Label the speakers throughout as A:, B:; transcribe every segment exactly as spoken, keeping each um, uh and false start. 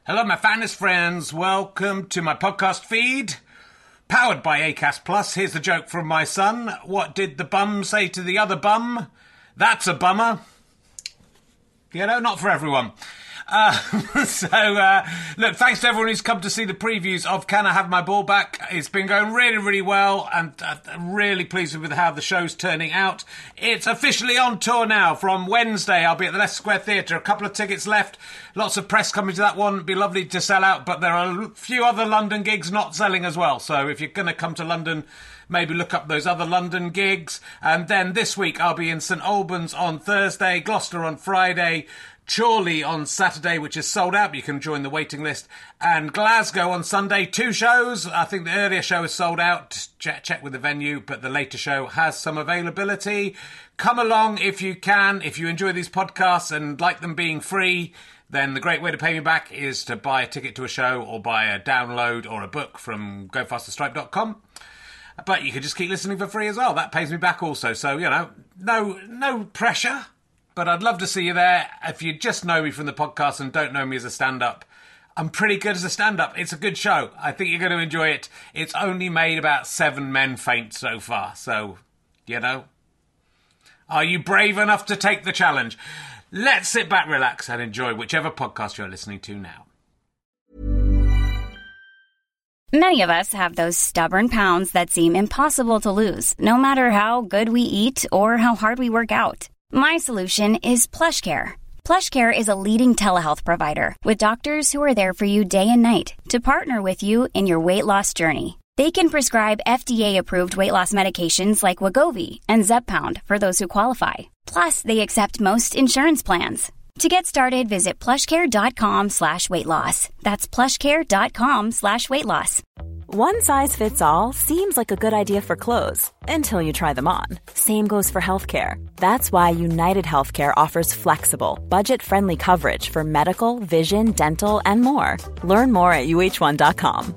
A: Hello, my finest friends. Welcome to my podcast feed, powered by Acast Plus. Here's the joke from my son. What did the bum say to the other bum? That's a bummer. You know, not for everyone. Uh, so, uh, look, thanks to everyone who's come to see the previews of Can I Have My Ball Back? It's been going really, really well, and uh, I'm really pleased with how the show's turning out. It's officially on tour now. From Wednesday, I'll be at the Leicester Square Theatre. A couple of tickets left. Lots of press coming to that one. It'd be lovely to sell out, but there are a few other London gigs not selling as well. So if you're going to come to London, maybe look up those other London gigs. And then this week, I'll be in St Albans on Thursday, Gloucester on Friday, Chorley on Saturday, which is sold out, but you can join the waiting list, and Glasgow on Sunday. Two shows. I think the earlier show is sold out. Check, check with the venue, but the later show has some availability. Come along if you can. If you enjoy these podcasts and like them being free, then the great way to pay me back is to buy a ticket to a show or buy a download or a book from go faster stripe dot com. But you can just keep listening for free as well. That pays me back also. So, you know, no, no pressure. But I'd love to see you there. If you just know me from the podcast and don't know me as a stand-up, I'm pretty good as a stand-up. It's a good show. I think you're going to enjoy it. It's only made about seven men faint so far. So, you know, are you brave enough to take the challenge? Let's sit back, relax, and enjoy whichever podcast you're listening to now.
B: Many of us have those stubborn pounds that seem impossible to lose, no matter how good we eat or how hard we work out. My solution is PlushCare. PlushCare is a leading telehealth provider with doctors who are there for you day and night to partner with you in your weight loss journey. They can prescribe F D A-approved weight loss medications like Wegovy and Zepbound for those who qualify. Plus, they accept most insurance plans. To get started, visit plushcare.com slash weight loss. That's plushcare.com slash weight loss.
C: One size fits all seems like a good idea for clothes until you try them on. Same goes for healthcare. That's why United Healthcare offers flexible, budget-friendly coverage for medical, vision, dental, and more. Learn more at U H one dot com.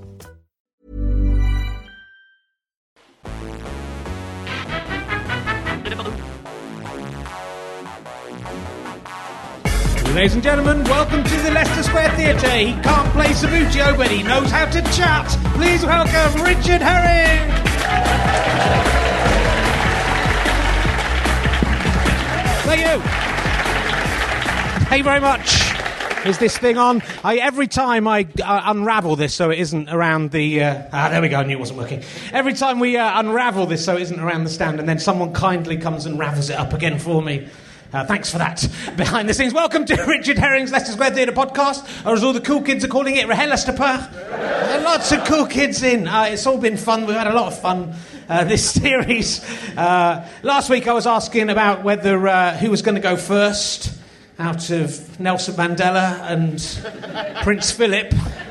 A: Ladies and gentlemen, welcome to the Leicester Square Theatre. He can't play Subbuteo, but he knows how to chat. Please welcome Richard Herring. Thank you. Thank you very much. Is this thing on? I, every time I uh, unravel this so it isn't around the... Uh, ah, there we go, I knew it wasn't working. Every time we uh, unravel this so it isn't around the stand, and then someone kindly comes and ravels it up again for me. Uh, thanks for that. Behind the scenes, welcome to Richard Herring's Leicester Square Theatre podcast, or as all the cool kids are calling it, Rahelasterper. Uh, lots of cool kids in. Uh, it's all been fun. We've had a lot of fun uh, this series. Uh, last week I was asking about whether uh, who was going to go first out of Nelson Mandela and Prince Philip.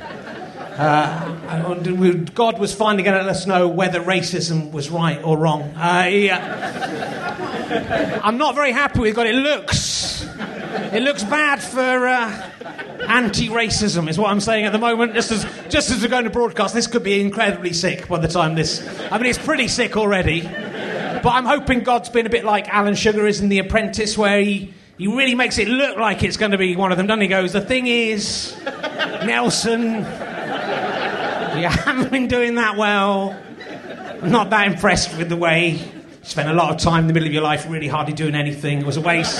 A: Uh, God was finally going to let us know whether racism was right or wrong. Uh, yeah. I'm not very happy with God. It looks, it looks bad for uh, anti-racism, is what I'm saying at the moment. Just as, just as we're going to broadcast, this could be incredibly sick by the time this. I mean, it's pretty sick already. But I'm hoping God's been a bit like Alan Sugar is in The Apprentice, where he. He really makes it look like it's going to be one of them, doesn't he? He goes, the thing is, Nelson, you haven't been doing that well. I'm not that impressed with the way you spent a lot of time in the middle of your life really hardly doing anything. It was a waste.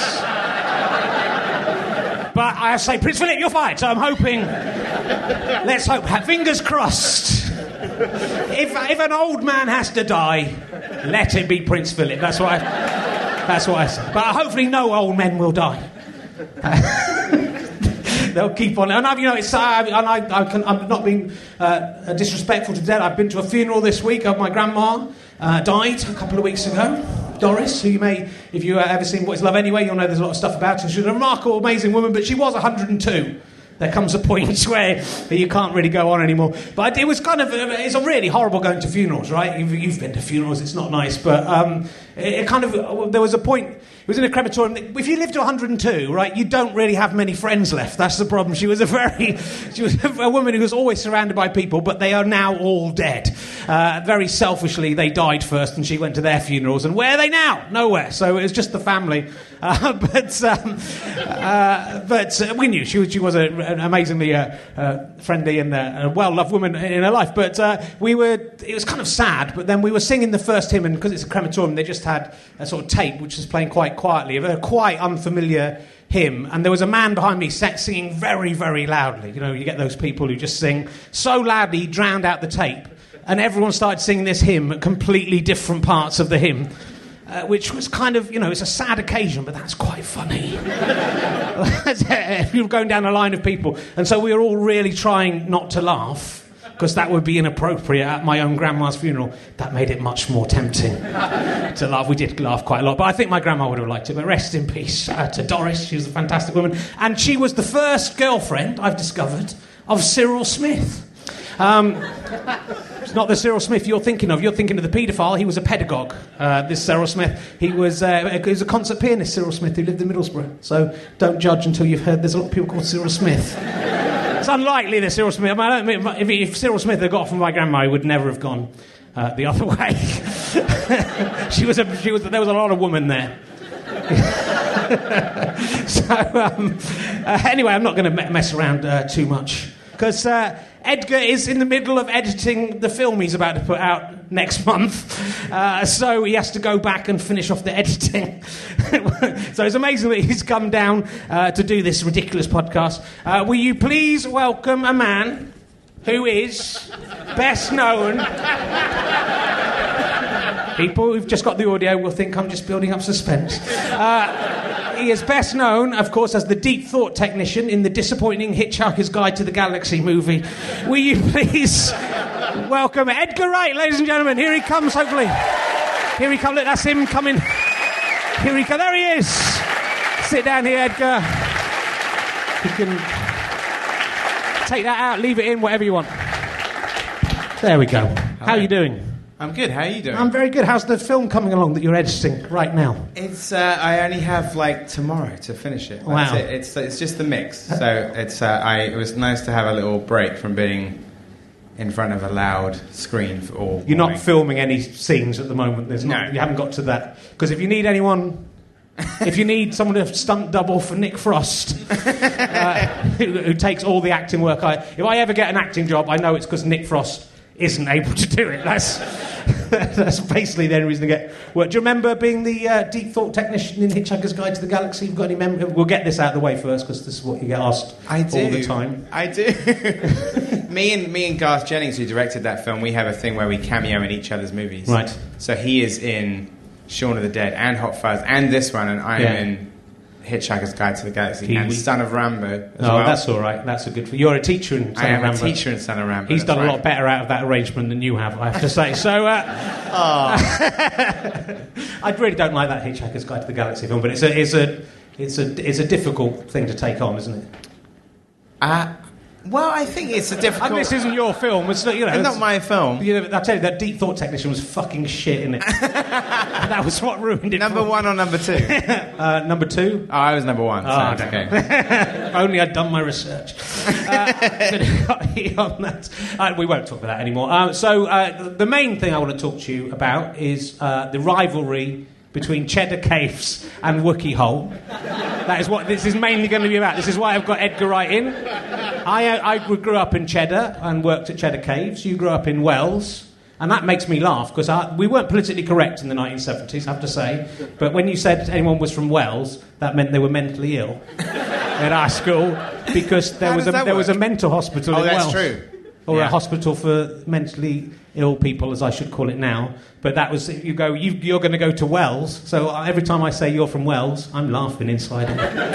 A: But I have to say, Prince Philip, you're fired, so I'm hoping, let's hope, fingers crossed. If, if an old man has to die, let it be Prince Philip. That's what I... That's what I said. But hopefully no old men will die. They'll keep on. And I've, you know, it's, uh, and I, I can, I'm not being uh, disrespectful to dead. I've been to a funeral this week of my grandma. Uh, died a couple of weeks ago. Doris, who you may, if you've ever seen What Is Love Anyway, you'll know there's a lot of stuff about her. She was a remarkable, amazing woman, but she was one hundred and two. There comes a point where you can't really go on anymore. But it was kind of, it's a really horrible going to funerals, right? You've, you've been to funerals, it's not nice. But um, it, it kind of, there was a point
D: was in a crematorium. If you live to one hundred and two, right, you don't really have many friends left. That's the problem. She was a very, she was a woman who was always surrounded by people, but they are now all dead. Uh, very selfishly, they died first, and she went to their funerals. And where are they now? Nowhere. So it was just the family. Uh, but um, uh, but uh, we knew she was, she was a, an amazingly uh, uh, friendly and uh, a well-loved woman in her life. But uh, we were, it was kind of sad. But then we were singing the first hymn, and because it's a crematorium, they just had a sort of tape which was playing quite quietly of a quite unfamiliar hymn. And there was a man behind me singing very, very loudly. You know, you get those people who just sing so loudly, he drowned out the tape. And everyone started singing this hymn at completely different parts of the hymn. Uh, which was kind of, you know, it's a sad occasion, but that's quite funny. You're going down a line of people. And so we were all really trying not to laugh, because that would be inappropriate at my own grandma's funeral. That made it much more tempting to laugh. We did laugh quite a lot, but I think my grandma would have liked it. But rest in peace uh, to Doris. She was a fantastic woman. And she was the first girlfriend, I've discovered, of Cyril Smith. Um, it's not the Cyril Smith you're thinking of. You're thinking of the paedophile. He was a pedagogue. Uh, this Cyril Smith, he was, uh, he was a concert pianist, Cyril Smith, who lived in Middlesbrough. So don't judge until you've heard there's a lot of people called Cyril Smith. It's unlikely that Cyril Smith... I mean, I don't mean, if, if Cyril Smith had got from my grandma, he would never have gone uh, the other way. she was a, she was, there was a lot of women there. so, um, uh, anyway, I'm not going to mess around uh, too much. Because uh, Edgar is in the middle of editing the film he's about to put out next month. Uh, so he has to go back and finish off the editing. So it's amazing that he's come down uh, to do this ridiculous podcast. Uh, will you please welcome a man who is best known... People who've just got the audio will think I'm just building up suspense. Uh, he is best known, of course, as the deep thought technician in the disappointing Hitchhiker's Guide to the Galaxy movie. Will you please welcome Edgar Wright, ladies and gentlemen? Here he comes, hopefully. Here he comes. Look, that's him coming. Here he comes. There he is. Sit down here, Edgar. You can take that out, leave it in, whatever you want. There we go. How are you doing?
E: I'm good. How are you doing?
D: I'm very good. How's the film coming along that you're editing right now?
E: It's. Uh, I only have like tomorrow to finish it. That's
D: wow.
E: It. It's. It's just the mix. So it's. Uh, I. It was nice to have a little break from being in front of a loud screen for all.
D: You're
E: morning.
D: not filming any scenes at the moment. There's not.
E: No.
D: You haven't got to that. Because if you need anyone, if you need someone to stunt double for Nick Frost, uh, who, who takes all the acting work, I. If I ever get an acting job, I know it's because Nick Frost isn't able to do it. That's that's basically the only reason to get work. Do you remember being the uh, deep thought technician in Hitchhiker's Guide to the Galaxy? You've got any memory? We'll get this out of the way first, because this is what you get asked
E: I do.
D: all the time.
E: I do. me and me and Garth Jennings, who directed that film, we have a thing where we cameo in each other's movies.
D: Right.
E: So he is in Shaun of the Dead and Hot Fuzz and this one, and I'm
D: Yeah.
E: in Hitchhiker's Guide to the Galaxy
D: He-
E: and
D: we-
E: Son of Rambo as
D: Oh,
E: well.
D: that's all right. That's a good... You're a teacher in Son
E: I
D: of
E: am
D: Rambo.
E: a teacher in Son of Rambo.
D: He's
E: that's
D: done a
E: right.
D: lot better out of that arrangement than you have, I have to say. So, uh, I really don't like that Hitchhiker's Guide to the Galaxy film, but it's a, it's a, it's a, it's a difficult thing to take on, isn't it?
E: Uh, well, I think it's a difficult...
D: And this isn't your film. It's not, you know,
E: It's not
D: it's-
E: my film.
D: You know, I tell you, that deep thought technician was fucking shit, in it. That was what ruined it.
E: Number
D: for me.
E: one or number two?
D: uh, number two.
E: Oh, I was number one, so
D: Oh,
E: it's
D: okay.
E: okay.
D: If only I'd done my research. Uh, on that. Uh, we won't talk about that anymore. Uh, so, uh, the main thing I want to talk to you about is uh, the rivalry between Cheddar Caves and Wookiee Hole. That is what this is mainly going to be about. This is why I've got Edgar Wright in. I, uh, I grew up in Cheddar and worked at Cheddar Caves. You grew up in Wells. And that makes me laugh, because we weren't politically correct in the nineteen seventies, I have to say. But when you said anyone was from Wells, that meant they were mentally ill at our school, because there
E: How
D: was
E: does
D: a
E: that
D: there was a
E: work?
D: mental hospital
E: Oh,
D: in
E: that's
D: Wells.
E: true.
D: Or
E: Yeah.
D: a hospital for mentally ill people, as I should call it now. But that was, you go, you, you're going to go to Wells. So every time I say you're from Wells, I'm laughing inside.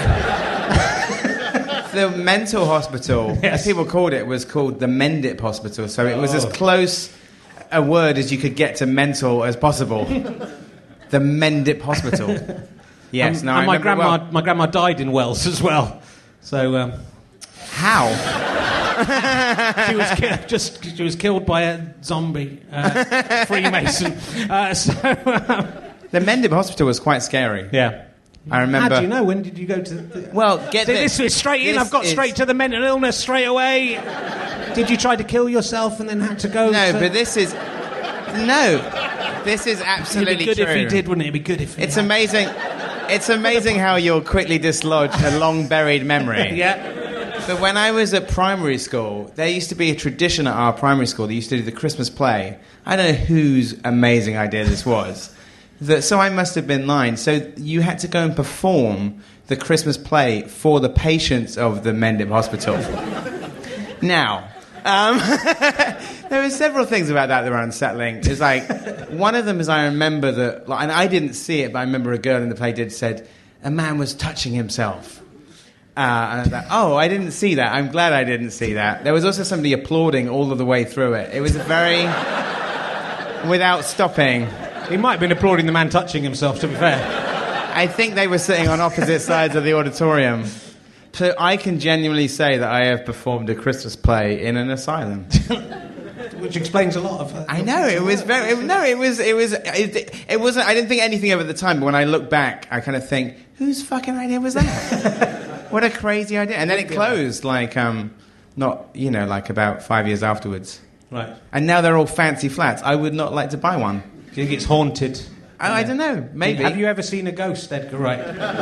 E: The mental hospital,
D: Yes.
E: as people called it, was called the Mendip Hospital. So it was
D: Oh.
E: as close a word as you could get to mental as possible. The Mendip Hospital. Yes,
D: and,
E: no,
D: and
E: I
D: my
E: remember
D: grandma,
E: well.
D: my grandma died in Wells as well. So um,
E: How?
D: she was ki- just she was killed by a zombie uh, Freemason. Uh, so um,
E: The Mendip Hospital was quite scary.
D: yeah.
E: I remember...
D: How do you know? When did you go to... The...
E: Well, get
D: See,
E: this.
D: this is straight in.
E: This
D: I've got
E: is...
D: straight to the mental illness straight away. Did you try to kill yourself and then had to go...
E: No,
D: to...
E: but this is... No. This is absolutely
D: It'd be good
E: true.
D: if he did, wouldn't it? It'd be good if he
E: It's
D: had.
E: amazing... It's amazing how you'll quickly dislodge a long-buried memory.
D: Yeah.
E: But when I was at primary school, there used to be a tradition at our primary school. They used to do the Christmas play. I don't know whose amazing idea this was. That, so I must have been nine. So you had to go and perform the Christmas play for the patients of the Mendip Hospital. Now, um, there were several things about that that were unsettling. It's like, one of them is I remember that, like, and I didn't see it, but I remember a girl in the play did said, a man was touching himself. Uh, and I was like, oh, I didn't see that. I'm glad I didn't see that. There was also somebody applauding all of the way through it. It was very... without stopping.
D: He might have been applauding the man touching himself, to be fair.
E: I think they were sitting on opposite sides of the auditorium. So I can genuinely say that I have performed a Christmas play in an asylum.
D: Which explains a lot of... Uh,
E: I know, it was very... It, no, it was... It was... It, it wasn't... I didn't think anything of it at the time, but when I look back, I kind of think, whose fucking idea was that? What a crazy idea. And then it closed, like, um, not, you know, like about five years afterwards.
D: Right.
E: And now they're all fancy flats. I would not like to buy one.
D: Do you think it's haunted?
E: I, I don't know, maybe.
D: Have you ever seen a ghost, Edgar Wright?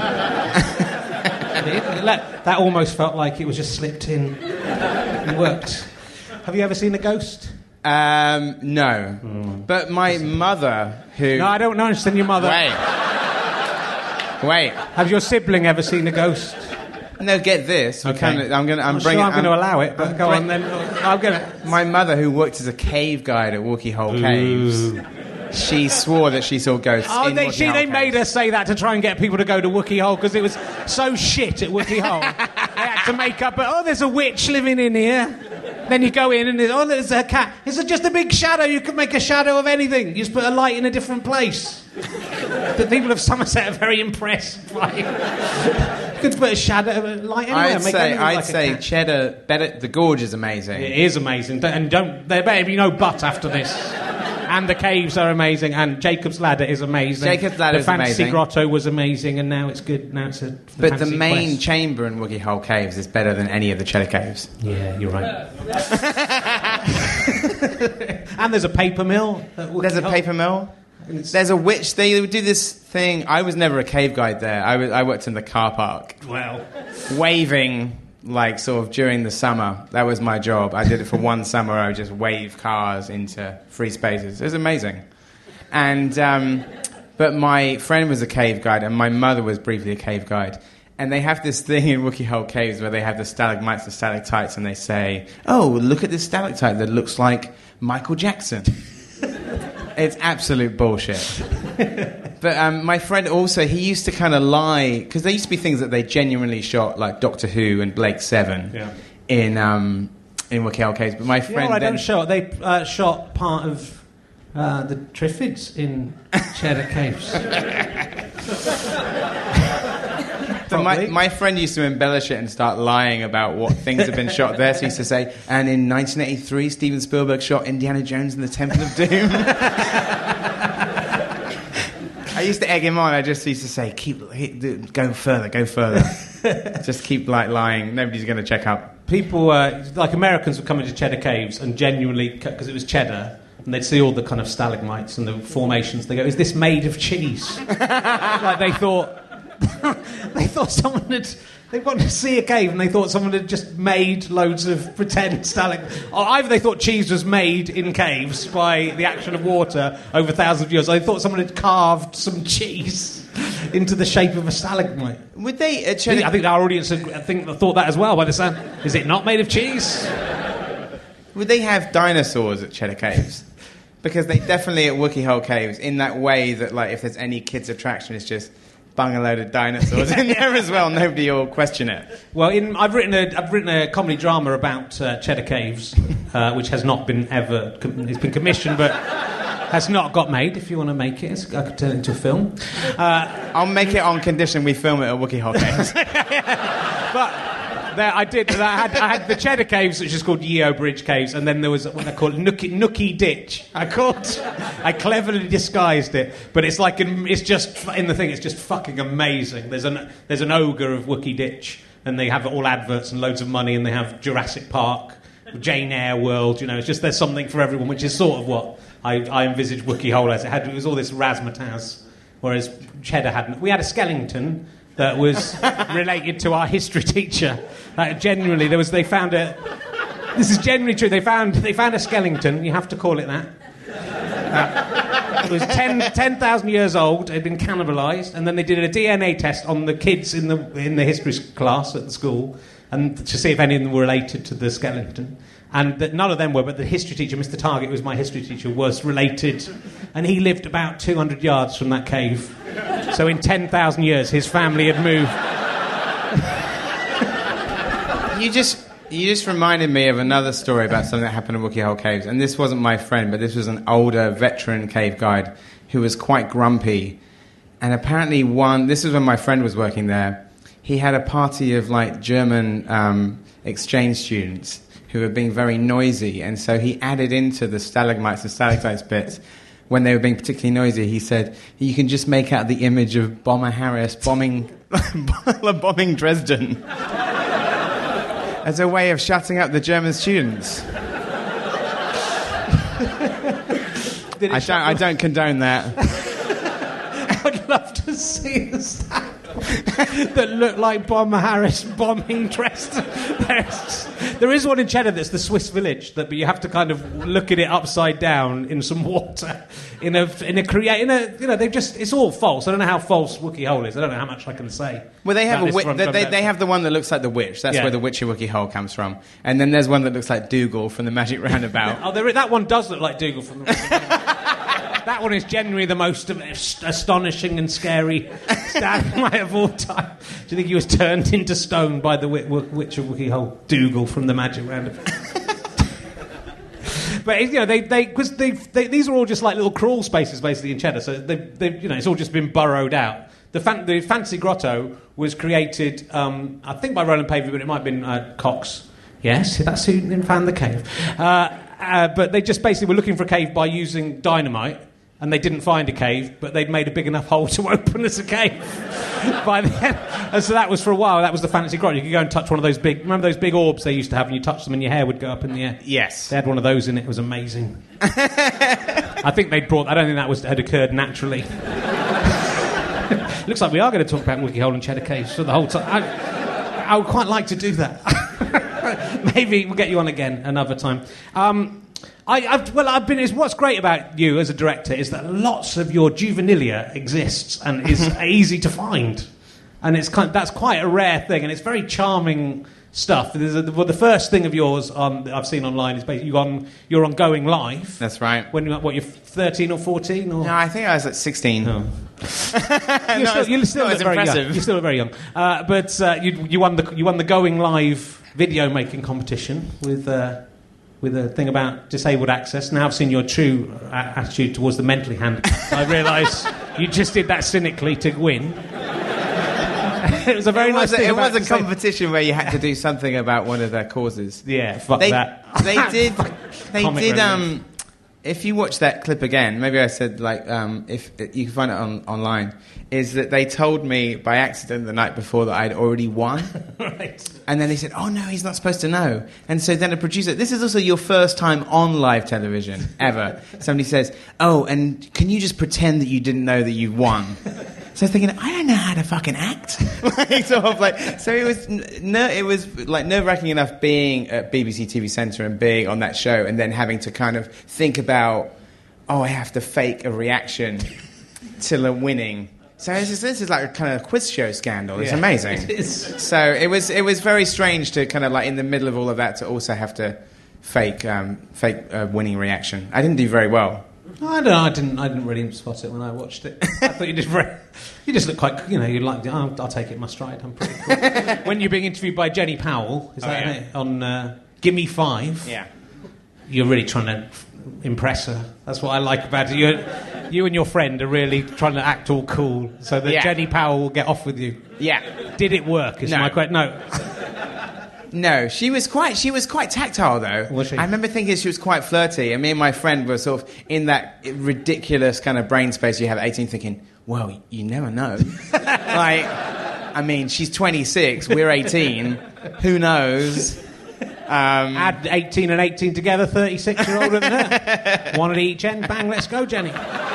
D: that, that almost felt like it was just slipped in and worked. Have you ever seen a ghost?
E: Um, no.
D: Mm.
E: But my mother, who...
D: No, I don't understand your mother.
E: Wait. Wait.
D: Have your sibling ever seen a ghost?
E: No, get this. We
D: Okay.
E: Kinda, I'm going. I'm,
D: I'm
E: bringing.
D: sure I'm, going to allow it, but
E: I'm
D: go
E: bring-
D: on then. I'm going to...
E: My mother, who worked as a cave guide at Wookey Hole Caves, she swore that she saw ghosts.
D: Oh,
E: in
D: they,
E: Wookey
D: she,
E: Hole
D: they
E: Caves.
D: made her say that to try and get people to go to Wookey Hole because it was so shit at Wookey Hole. They had to make up, oh, there's a witch living in here. Then you go in and, there's, oh, there's a cat. It's just a big shadow. You can make a shadow of anything. You just put a light in a different place. The people of Somerset are very impressed by it. You could put a shadow, a light anywhere.
E: I'd
D: make
E: say,
D: anything
E: I'd
D: like a
E: say
D: cat.
E: Cheddar. Better. The Gorge is amazing.
D: It is amazing. And don't there better be no but after this. And the caves are amazing, and Jacob's Ladder is amazing.
E: Jacob's Ladder
D: the
E: is
D: Fantasy
E: amazing.
D: Grotto was amazing, and now it's good. Now it's a. The
E: But the
D: Fantasy
E: main
D: Quest.
E: chamber in Wookey Hole Caves is better than any of the Cheddar Caves.
D: Yeah, you're right. And there's a paper mill. at Wookey
E: There's a
D: Hole.
E: paper mill. There's a witch. They would do this thing. I was never a cave guide there. I, was, I worked in the car park,
D: Well,
E: waving, like, sort of during the summer. That was my job. I did it for one summer. I would just wave cars into free spaces. It was amazing. And, um, but my friend was a cave guide, and my mother was briefly a cave guide. And they have this thing in Wookey Hole Caves where they have the stalagmites and stalactites, and they say, oh, look at this stalactite that looks like Michael Jackson. It's absolute bullshit. But um, my friend also, he used to kind of lie, because there used to be things that they genuinely shot, like Doctor Who and Blake Seven,
D: Yeah.
E: in um, in Wookey Hole Caves. But my
D: yeah,
E: friend
D: well, I
E: then...
D: don't show. They uh, shot part of uh, the Triffids in Cheddar Caves.
E: But my,
D: Probably.
E: my friend used to embellish it and start lying about what things have been shot there. So he used to say, and in nineteen eighty-three, Steven Spielberg shot Indiana Jones and the Temple of Doom. I used to egg him on. I just used to say, keep go further, go further. Just keep like lying. Nobody's going to check up.
D: People, uh, like Americans, would come into Cheddar Caves and genuinely, because it was cheddar, and they'd see all the kind of stalagmites and the formations. They go, "Is this made of cheese?" Like they thought. They thought someone had... They wanted to see a cave and they thought someone had just made loads of pretend stalagmites. Or either they thought cheese was made in caves by the action of water over thousands of years, or they thought someone had carved some cheese into the shape of a stalagmite.
E: Would they... Uh,
D: I think, I think our audience had, I think, thought that as well by the sound. Is it not made of cheese?
E: Would they have dinosaurs at Cheddar Caves? Because they definitely at Wookey Hole Caves, in that way that, like, if there's any kids' attraction, it's just bung a load of dinosaurs in there as well. Nobody will question it.
D: Well, in, I've written a I've written a comedy drama about uh, Cheddar Caves, uh, which has not been ever. Com- it's been commissioned, but has not got made. If you want to make it, it's, I could turn it into a film. Uh,
E: I'll make it on condition we film it at Wookey Hole Caves.
D: but there, I did. I had, I had the Cheddar Caves, which is called Yeo Bridge Caves, and then there was what they call Nookie, Nookie Ditch. I called. I cleverly disguised it, but it's like it's just in the thing. It's just fucking amazing. There's an there's an ogre of Wookie Ditch, and they have all adverts and loads of money, and they have Jurassic Park, Jane Eyre World. You know, it's just there's something for everyone, which is sort of what I, I envisaged Wookie Hole as. It had it was all this razzmatazz, whereas Cheddar hadn't. We had a skeleton that was related to our history teacher. Like, genuinely, there was. They found a. This is genuinely true. They found they found a skeleton. You have to call it that. Uh, it was ten thousand years old. It had been cannibalised, and then they did a D N A test on the kids in the in the history class at the school, and to see if any of them were related to the skeleton. And that none of them were, but the history teacher, Mister Target, who was my history teacher, was related, and he lived about two hundred yards from that cave. So in ten thousand years, his family had moved.
E: You just you just reminded me of another story about something that happened in Wookie Hole Caves, and this wasn't my friend, but this was an older veteran cave guide who was quite grumpy. And apparently, one this is when my friend was working there. He had a party of like German um, exchange students who were being very noisy, and so he added into the stalagmites and stalactites bits. When they were being particularly noisy, he said, you can just make out the image of Bomber Harris bombing bombing Dresden as a way of shutting up the German students. I don't, I don't condone that.
D: I'd love to see a statue that looked like Bomber Harris bombing Dresden. There's, there is one in Cheddar that's the Swiss Village, that, but you have to kind of look at it upside down in some water, in a in a create in a you know they just it's all false. I don't know how false Wookie Hole is. I don't know how much I can say.
E: Well, they have a
D: wi-
E: wi- they, they, they have the one that looks like the witch. That's
D: yeah.
E: where the witchy Wookie Hole comes from. And then there's one that looks like Dougal from the Magic Roundabout.
D: Oh, there, that one does look like Dougal from the. That one is genuinely the most astonishing and scary stalagmite of all time. Do you think he was turned into stone by the witch of Wookie Hole? Dougal from the Magic Roundabout. But you know, they they because they, they these are all just like little crawl spaces basically in Cheddar. So they they you know it's all just been burrowed out. The fan, the Fancy Grotto was created, um, I think, by Roland Pavey, but it might have been uh, Cox. Yes, that's who found the cave. Uh, uh, but they just basically were looking for a cave by using dynamite. And they didn't find a cave, but they'd made a big enough hole to open as a cave by then. And so that was for a while. That was the Fancy Grotto. You could go and touch one of those big... Remember those big orbs they used to have, and you touched them and your hair would go up in the air?
E: Yes.
D: They had one of those in it. It was amazing. I think they'd brought... I don't think that was had occurred naturally. Looks like we are going to talk about Wookie Hole and Cheddar Caves for the whole time. I, I would quite like to do that. Maybe we'll get you on again another time. Um... I, I've, well, I've been. Is what's great about you as a director is that lots of your juvenilia exists and is easy to find, and it's kind. That's quite a rare thing, and it's very charming stuff. There's a, well, the first thing of yours on, that I've seen online is basically you're on, you're on Going Live.
E: That's right.
D: When what you're thirteen or fourteen or
E: no, I think I was at sixteen.
D: Oh. you're
E: no,
D: still, you're still
E: no,
D: very
E: impressive.
D: young. You're still very young, uh, but uh, you, you won the you won the Going Live video making competition with. Uh, with a thing about disabled access. Now I've seen your true uh, attitude towards the mentally handicapped. I realise you just did that cynically to win. It was a very
E: it
D: nice
E: was a,
D: thing
E: It
D: about
E: was a
D: disabled-
E: competition where you had to do something about one of their causes.
D: Yeah, fuck
E: they,
D: that.
E: They did... They
D: Comic
E: did...
D: relief.
E: Um, if you watch that clip again, maybe I said, like, um, if you can find it on, online, is that they told me by accident the night before that I'd already won.
D: Right.
E: And then they said, oh, no, he's not supposed to know. And so then a producer, this is also your first time on live television, ever. Somebody says, oh, and can you just pretend that you didn't know that you won? So I was thinking, I don't know how to fucking act. like, sort of like, so it was, no, it was like nerve-wracking enough being at B B C T V Centre and being on that show and then having to kind of think about, oh, I have to fake a reaction till a winning. So this is, this is like a kind of quiz show scandal. It's
D: Yeah,
E: amazing.
D: it is.
E: So it was it was very strange to kind of like in the middle of all of that to also have to fake um, fake a winning reaction. I didn't do very well.
D: I don't know. I didn't. I didn't really spot it when I watched it. I thought you did very. You just look quite. You know. You like. Oh, I'll take it in my stride. I'm pretty cool. When you're being interviewed by Jenny Powell, is
E: Oh,
D: that
E: yeah.
D: it? On uh, Gimme Five?
E: Yeah.
D: You're really trying to impress her. That's what I like about it. You, you and your friend are really trying to act all cool so that
E: Yeah.
D: Jenny Powell will get off with you.
E: Yeah.
D: Did it work? Is
E: No.
D: my question. No.
E: No, she was quite. She was quite tactile, though.
D: Was she?
E: I remember thinking she was quite flirty, and me and my friend were sort of in that ridiculous kind of brain space you have at eighteen, thinking, "Well, you never know." Like, I mean, she's twenty-six, we're eighteen. Who knows? Um,
D: Add eighteen and eighteen together, thirty-six year older than her. One at each end. Bang, let's go, Jenny.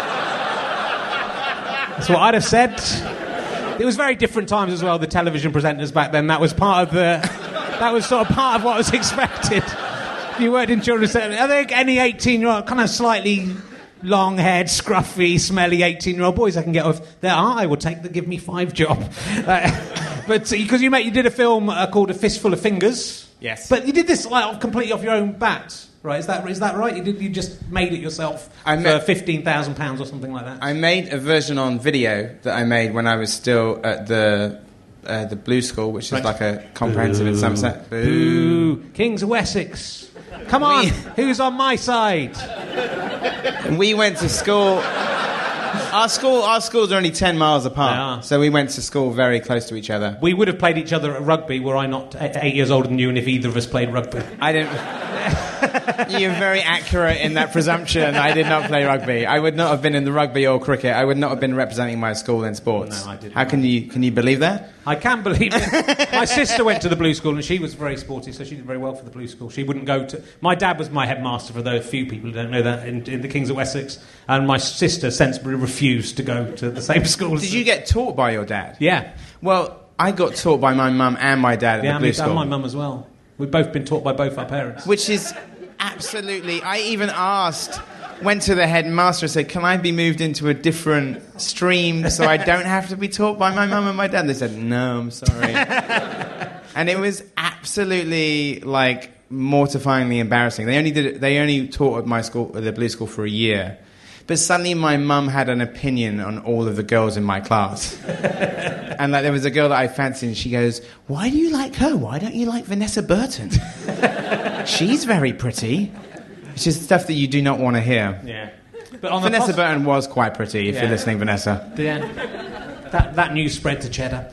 D: That's what I'd have said. It was very different times as well. The television presenters back then. That was part of the. That was sort of part of what was expected. If you worked in children's centre, I think any eighteen-year-old, kind of slightly long-haired, scruffy, smelly eighteen-year-old boys I can get off there. I will take the give me five job. Uh, but because you mate, you did a film uh, called A Fistful of Fingers.
E: Yes.
D: But you did this like completely off your own bat, right? Is that is that right? You did. You just made it yourself
E: I
D: for
E: ma-
D: fifteen thousand pounds or something like that.
E: I made a version on video that I made when I was still at the uh, the Blue School, which is
D: Right.
E: like a comprehensive in Somerset. Boo.
D: Ooh, Kings of Wessex. Come on,
E: We-
D: who's on my side?
E: And we went to school. Our school, our schools are only ten miles apart,
D: They are.
E: so we went to school very close to each other.
D: We would have played each other at rugby were I not eight eight years older than you and if either of us played rugby.
E: I didn't. You're very accurate in that presumption. I did not play rugby. I would not have been in the rugby or cricket. I would not have been representing my school in sports.
D: No, I didn't.
E: How can you can you believe that?
D: I can believe it. My sister went to the Blue School and she was very sporty, so she did very well for the Blue School. She wouldn't go to... My dad was my headmaster, for those few people who don't know that, in, in the Kings of Wessex, and my sister sensibly refused to go to the same school.
E: Did you get taught by your dad?
D: Yeah.
E: Well, I got taught by my mum and my dad at
D: Yeah,
E: the Blue
D: me-
E: School.
D: and my mum as well. We've both been taught by both our parents.
E: Which is absolutely... I even asked, went to the headmaster and said, can I be moved into a different stream so I don't have to be taught by my mum and my dad? They said, no, I'm sorry. And it was absolutely, like, mortifyingly embarrassing. They only did it, they only taught at my school, at the Blue School, for a year. But suddenly my mum had an opinion on all of the girls in my class. And like there was a girl that I fancied and she goes, why do you like her? Why don't you like Vanessa Burton? She's very pretty. It's just stuff that you do not want to hear.
D: Yeah. But on the
E: Vanessa
D: pos-
E: Burton was quite pretty, if
D: Yeah.
E: you're listening, Vanessa.
D: Yeah. That, that news spread to Cheddar.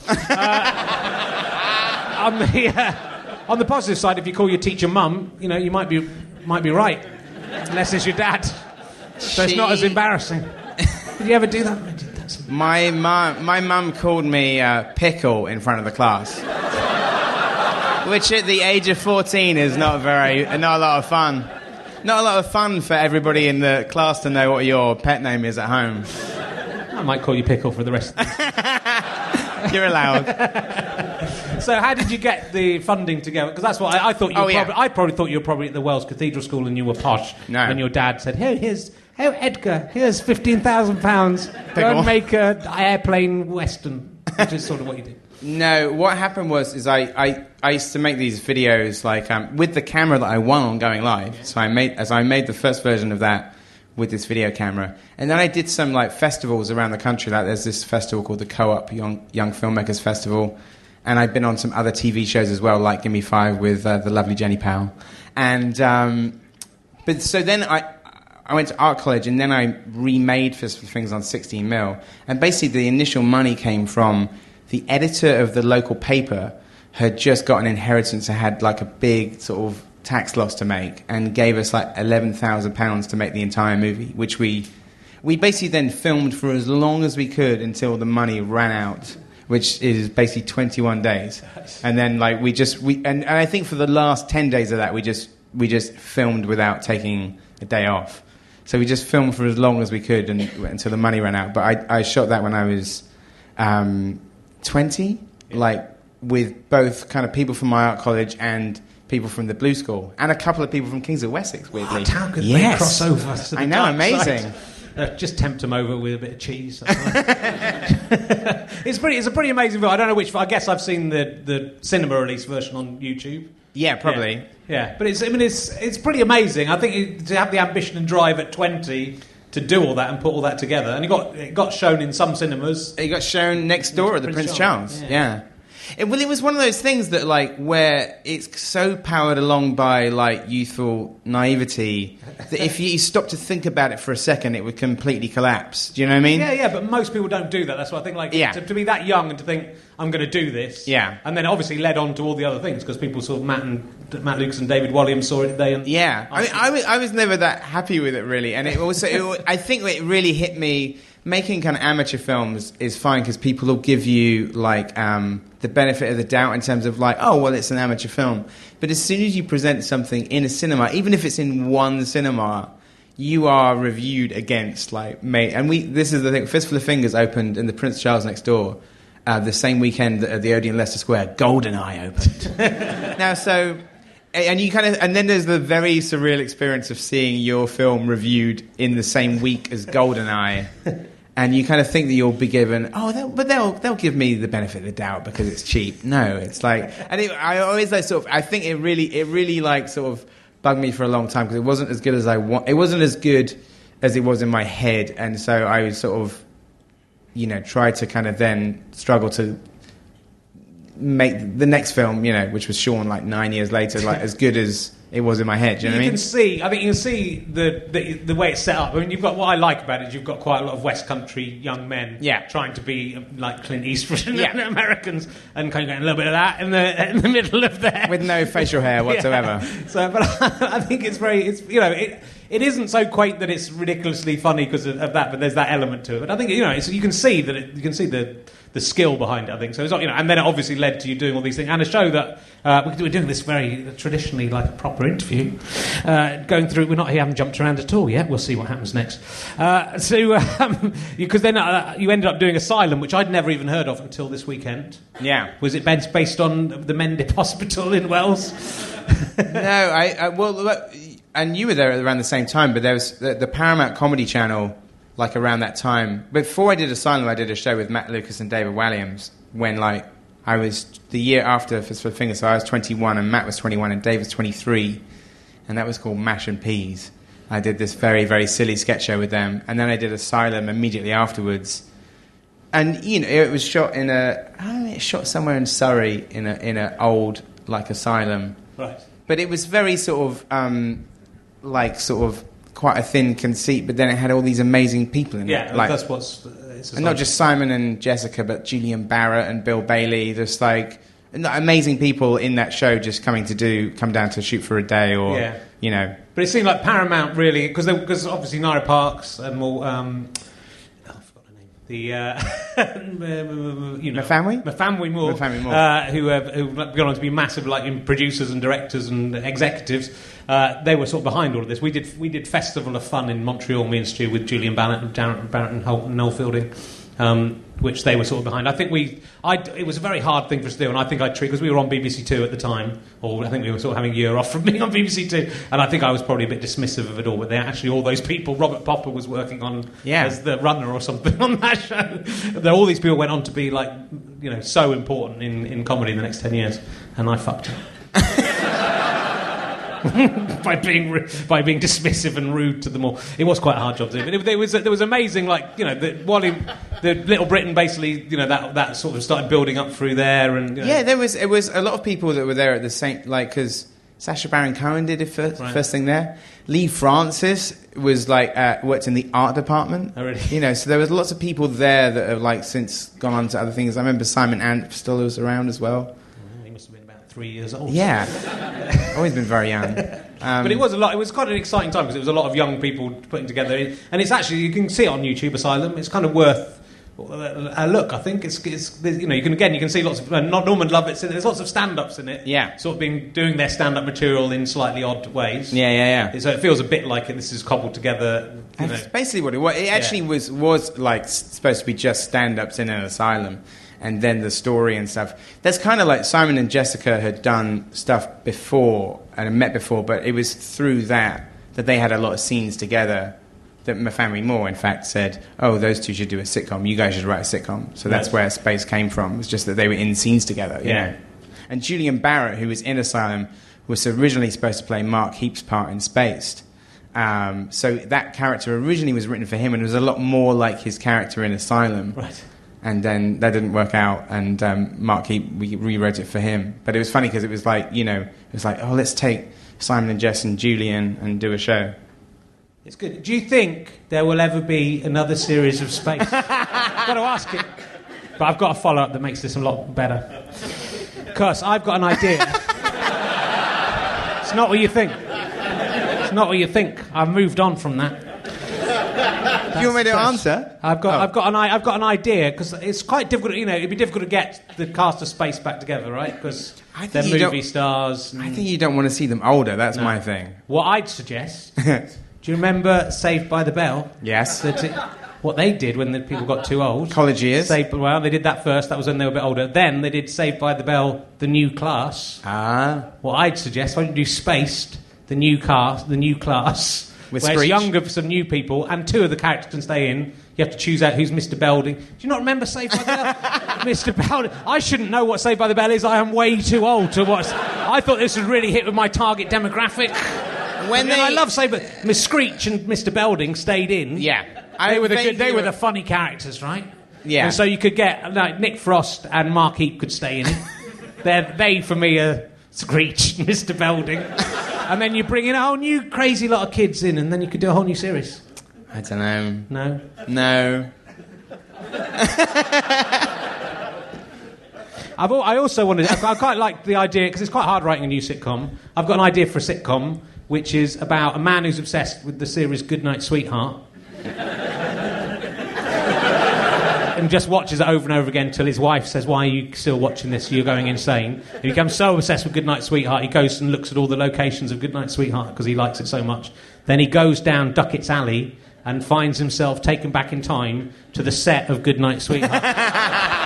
D: Uh, on, the, uh, on the positive side, if you call your teacher mum, you know, you might be, might be right. Unless it's your dad. So it's not as
E: She-
D: embarrassing. Did you ever do that? I did that sometimes.
E: My mum, my mum called me uh, Pickle in front of the class. Which at the age of fourteen is not very, not a lot of fun. Not a lot of fun for everybody in the class to know what your pet name is at home.
D: I might call you Pickle for the rest of the
E: You're allowed.
D: So how did you get the funding together? Because that's what I, I thought you
E: Oh,
D: were
E: yeah.
D: probably... I probably thought you were probably at the Wells Cathedral School and you were posh.
E: No.
D: And your dad said, hey, here's... Hey, Edgar, here's fifteen thousand pounds. Go
E: Pickle.
D: and make an airplane western. Which is sort of what you did.
E: No, what happened was is I, I, I used to make these videos like um, with the camera that I won on Going Live. So I made as I made the first version of that with this video camera, and then I did some like festivals around the country. Like there's this festival called the Co-op Young Young Filmmakers Festival, and I've been on some other T V shows as well, like Give Me Five with uh, the lovely Jenny Powell. And um, but so then I. I went to art college and then I remade Fistful of Things on sixteen mil. And basically the initial money came from the editor of the local paper had just got an inheritance and had like a big sort of tax loss to make and gave us like eleven thousand pounds to make the entire movie, which we we basically then filmed for as long as we could until the money ran out, which is basically twenty-one days. And then like we just we and, and I think for the last ten days of that we just we just filmed without taking a day off. So we just filmed for as long as we could and, until the money ran out. But I, I shot that when I was um, twenty, like with both kind of people from my art college and people from the Blue School, and a couple of people from Kings of Wessex, weirdly.
D: What, how could
E: Yes.
D: they cross over to the
E: I know,
D: dark
E: amazing.
D: side? Uh, just tempt them over with a bit of cheese. It's pretty. It's a pretty amazing film. I don't know which. I guess I've seen the, the cinema release version on YouTube.
E: Yeah, probably.
D: Yeah, yeah. But it's. I mean, it's it's pretty amazing. I think it, to have the ambition and drive at twenty to do all that and put all that together, and it got it got shown in some cinemas.
E: It got shown next door at the
D: Prince
E: Prince
D: Charles,
E: Charles.
D: yeah.
E: Yeah. It, well, it was one of those things that, like, where it's so powered along by, like, youthful naivety that if you stop to think about it for a second, it would completely collapse. Do you know what I mean?
D: Yeah, yeah, but most people don't do that. That's why I think, like,
E: yeah.
D: to, to be that young and to think, I'm going to do this.
E: Yeah.
D: And then obviously led on to all the other things because people saw Matt and Matt Lucas and David Walliams saw it. They and
E: yeah. I mean, I was, I was never that happy with it, really. And it also, it, I think it really hit me. Making kind of amateur films is fine because people will give you, like, um, the benefit of the doubt in terms of, like, oh, well, it's an amateur film. But as soon as you present something in a cinema, even if it's in one cinema, you are reviewed against, like, mate. And we, this is the thing. Fistful of Fingers opened in the Prince Charles next door uh, the same weekend that at the Odeon Leicester Square, GoldenEye opened. Now, so... And you kind of, and then there's the very surreal experience of seeing your film reviewed in the same week as GoldenEye, and you kind of think that you'll be given, oh, they'll, but they'll they'll give me the benefit of the doubt because it's cheap. No, it's like, and it, I always like sort of, I think it really, it really like sort of bugged me for a long time because it wasn't as good as I want. It wasn't as good as it was in my head, and so I was sort of, you know, try to kind of then struggle to make the next film, you know, which was Shaun, like nine years later, like as good as it was in my head. Do you know what I mean?
D: You can see, I think you can see the, the the way it's set up. I mean, you've got, what I like about it is you've got quite a lot of West Country young men
E: yeah.
D: trying to be like Clint Eastwood and
E: yeah.
D: Americans, and kind of getting a little bit of that in the in the middle of there.
E: With no facial hair whatsoever.
D: Yeah. So, but I, I think it's very, it's, you know, it it isn't so quaint that it's ridiculously funny because of, of that, but there's that element to it. But I think, you know, it's, you can see that it, you can see the the skill behind it, I think. So it's not, you know, and then it obviously led to you doing all these things and a show that uh, we're doing this very traditionally like a proper interview, uh, going through. We're not here, haven't jumped around at all yet. We'll see what happens next. Uh, so um, because then uh, you ended up doing Asylum, which I'd never even heard of until this weekend.
E: Yeah,
D: was it based on the Mendip Hospital in Wales?
E: No, I, I well, look, and you were there around the same time, but there was the, the Paramount Comedy Channel. Like around that time, before I did Asylum, I did a show with Matt Lucas and David Walliams when, like, I was the year after Fistful of Fingers, so I was twenty-one and Matt was twenty-one and Dave was twenty-three, and that was called Mash and Peas. I did this very, very silly sketch show with them, and then I did Asylum immediately afterwards. And, you know, it was shot in a, I don't know, it shot somewhere in Surrey in a in an old, like, asylum.
D: Right.
E: But it was very sort of, um, like, sort of, quite a thin conceit, but then it had all these amazing people in
D: yeah,
E: it.
D: Yeah,
E: like,
D: that's what's... It's
E: and not just Simon and Jessica, but Julian Barrett and Bill Bailey. Just like amazing people in that show just coming to do, come down to shoot for a day or,
D: yeah.
E: you know.
D: But it seemed like Paramount really, because because obviously Naira Parks and more... Um, oh, I forgot her name. The... Uh, you know,
E: Mafamwi?
D: Mafamwi Moore.
E: Mafamwi Moore.
D: Uh, who have who've gone on to be massive like producers and directors and executives. Uh, they were sort of behind all of this. We did we did Festival of Fun in Montreal, me and Stu, with Julian Barrett and Darren, Barrett and Holt and Noel Fielding, um, which they were sort of behind. I think we, I, it was a very hard thing for us to do, and I think I treated, because we were on B B C Two at the time, or I think we were sort of having a year off from being on B B C Two, and I think I was probably a bit dismissive of it all, but they actually, all those people, Robert Popper was working on
E: yeah.
D: as the runner or something on that show. All these people went on to be like, you know, so important in, in comedy in the next ten years, and I fucked up. by being by being dismissive and rude to them all. It was quite a hard job to do, but it, there was there was amazing, like, you know, the Wally, the Little Britain, basically, you know, that that sort of started building up through there, and you know.
E: Yeah, there was it was a lot of people that were there at the same, like, because Sacha Baron Cohen did it first, right. first thing there. Lee Francis was like uh, worked in the art department.
D: Oh, really?
E: You know, so there was lots of people there that have like since gone on to other things. I remember Simon Ant still was around as well.
D: Three years old.
E: Yeah, always been very young. Um,
D: but it was a lot. It was quite an exciting time because it was a lot of young people putting together. And it's actually, you can see it on YouTube, Asylum. It's kind of worth a look. I think it's, it's you know, you can again you can see lots of uh, Norman Lovett's in it. There's lots of stand-ups in it.
E: Yeah,
D: sort of being doing their stand-up material in slightly odd ways.
E: Yeah, yeah, yeah.
D: So it feels a bit like it, this is cobbled together. You know.
E: That's basically what it was. It actually yeah. was was like supposed to be just stand-ups in an asylum. And then the story and stuff. That's kind of like Simon and Jessica had done stuff before and met before, but it was through that that they had a lot of scenes together that Mafamwi Moore, in fact, said, oh, those two should do a sitcom. You guys should write a sitcom. So that's right. where Space came from. It was just that they were in scenes together. You
D: yeah.
E: know? And Julian Barrett, who was in Asylum, was originally supposed to play Mark Heap's part in Spaced. Um, so that character originally was written for him, and it was a lot more like his character in Asylum.
D: Right.
E: and then that didn't work out, and um, Mark Heap, we rewrote it for him. But it was funny because it was like, you know, it was like, oh, let's take Simon and Jess and Julian and do a show.
D: It's good. Do you think there will ever be another series of Space? I've got to ask it. But I've got a follow-up that makes this a lot better. Because I've got an idea. It's not what you think. It's not what you think. I've moved on from that.
E: Do you want me to answer?
D: I've got,
E: oh.
D: I've got an, I've got an idea because it's quite difficult. You know, it'd be difficult to get the cast of Space back together, right? Because they're movie stars.
E: I think you don't want to see them older. That's
D: No.
E: my thing.
D: What I'd suggest. Do you remember Saved by the Bell?
E: Yes.
D: The t- what they did when the people got too old.
E: College years.
D: Saved, well, they did that first. That was when they were a bit older. Then they did Saved by the Bell, the new class.
E: Ah.
D: What I'd suggest, why don't you do Spaced, the new cast, the new class.
E: With
D: where
E: Screech?
D: it's younger for some new people, and two of the characters can stay in. You have to choose out who's Mister Belding. Do you not remember Saved by the Bell? Mister Belding. I shouldn't know what Saved by the Bell is. I am way too old to watch. I thought this would really hit with my target demographic.
E: When
D: I, mean,
E: they...
D: I love Saved by Miss Screech and Mister Belding stayed in.
E: Yeah.
D: They
E: I
D: were the
E: think
D: good, they
E: you
D: were the funny characters, right?
E: Yeah.
D: And so you could get like Nick Frost and Mark Heap could stay in it. They're, they for me are Screech, Mister Belding. And then you bring in a whole new crazy lot of kids in, and then you could do a whole new series.
E: I don't know.
D: No?
E: No.
D: I've, al- I also wanted... I quite like the idea, because it's quite hard writing a new sitcom. I've got an idea for a sitcom, which is about a man who's obsessed with the series Goodnight Sweetheart. And just watches it over and over again until his wife says, why are you still watching this? You're going insane. He becomes so obsessed with Goodnight Sweetheart, he goes and looks at all the locations of Goodnight Sweetheart because he likes it so much. Then he goes down Duckett's Alley and finds himself taken back in time to the set of Goodnight Sweetheart.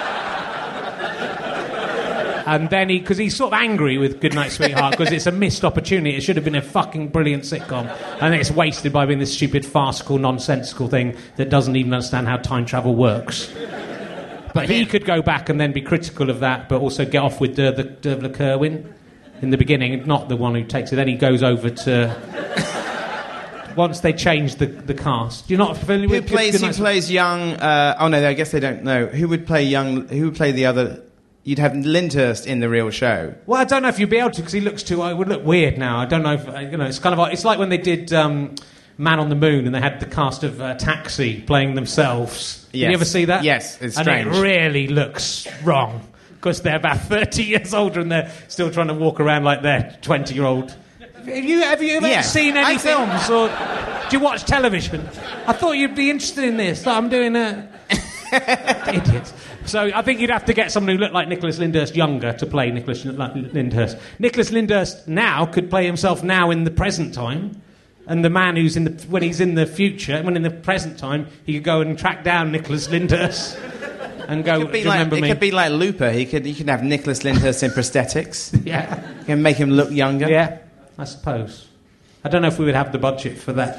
D: And then he, because he's sort of angry with Goodnight Sweetheart because it's a missed opportunity. It should have been a fucking brilliant sitcom. And it's wasted by being this stupid, farcical, nonsensical thing that doesn't even understand how time travel works. But he could go back and then be critical of that, but also get off with Dervla, Dervla Kerwin in the beginning, not the one who takes it. Then he goes over to... Once they change the, the cast. You're not familiar
E: Who
D: with...
E: plays,
D: Goodnight
E: who plays young... Uh, oh, no, I guess they don't know. Who would play young... Who would play the other... You'd have Lyndhurst in the real show.
D: Well, I don't know if you'd be able to because he looks too. It would look weird now. I don't know if you know. It's kind of like, it's like when they did um, Man on the Moon and they had the cast of uh, Taxi playing themselves.
E: Yes.
D: Did you ever see that?
E: Yes, it's
D: and
E: strange.
D: it really looks wrong because they're about thirty years older and they're still trying to walk around like they're twenty-year-old. Have you have you ever
E: Yeah.
D: seen any
E: I think-
D: films or do you watch television? I thought you'd be interested in this. I'm doing a idiot. So I think you'd have to get someone who looked like Nicholas Lyndhurst younger to play Nicholas Lyndhurst. Nicholas Lyndhurst now could play himself now in the present time, and the man who's in the when he's in the future, when in the present time, he could go and track down Nicholas Lyndhurst and go.
E: It could be
D: Do you
E: like,
D: remember
E: it
D: me?
E: could be like Looper. He could he could have Nicholas Lyndhurst in prosthetics.
D: Yeah,
E: And make him look younger.
D: yeah. I suppose. I don't know if we would have the budget for that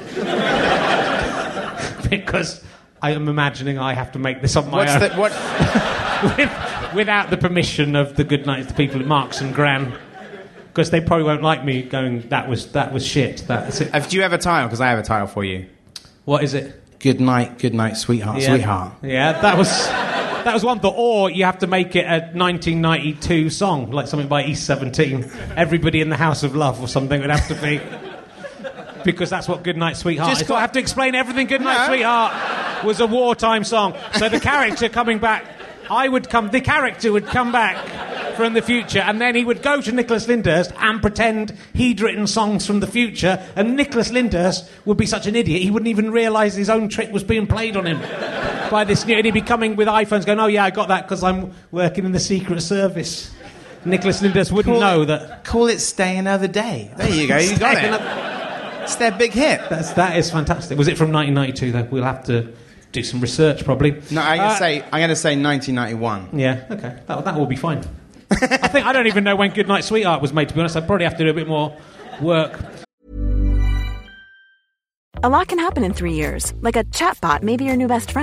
D: because I am imagining I have to make this on my
E: What's
D: own.
E: the, what?
D: With, without the permission of the Goodnight, the people at Marks and Gran, because they probably won't like me going. That was that was shit. That's it.
E: Uh, do you have a title? Because I have a title for you.
D: What is it?
E: Good night, good night, sweetheart,
D: Yeah.
E: sweetheart.
D: Yeah, that was that was one thought. Or you have to make it a nineteen ninety-two song, like something by East seventeen. Everybody in the House of Love or something would have to be. Because that's what Goodnight Sweetheart
E: Just
D: is.
E: got-
D: I have to explain everything. Goodnight
E: No.
D: Sweetheart was a wartime song. So the character coming back, I would come. The character would come back from the future, and then he would go to Nicholas Lyndhurst and pretend he'd written songs from the future. And Nicholas Lyndhurst would be such an idiot, he wouldn't even realise his own trick was being played on him by this new. And he'd be coming with iPhones, going, "Oh yeah, I got that because I'm working in the Secret Service." Nicholas Lyndhurst wouldn't
E: Call
D: know
E: it,
D: that.
E: Call it Stay Another Day. There you go, you got
D: Stay
E: it.
D: Another-
E: It's their big hit.
D: That's, that is fantastic. Was it from nineteen ninety-two, though? We'll have to do some research, probably.
E: No, I'm gonna
D: Uh,
E: say I'm gonna say nineteen ninety-one.
D: Yeah, okay. That, that will be fine. I think I don't even know when Goodnight Sweetheart was made, to be honest. I'd probably have to do a bit more work.
C: A lot can happen in three years, like a chatbot may be your new best friend.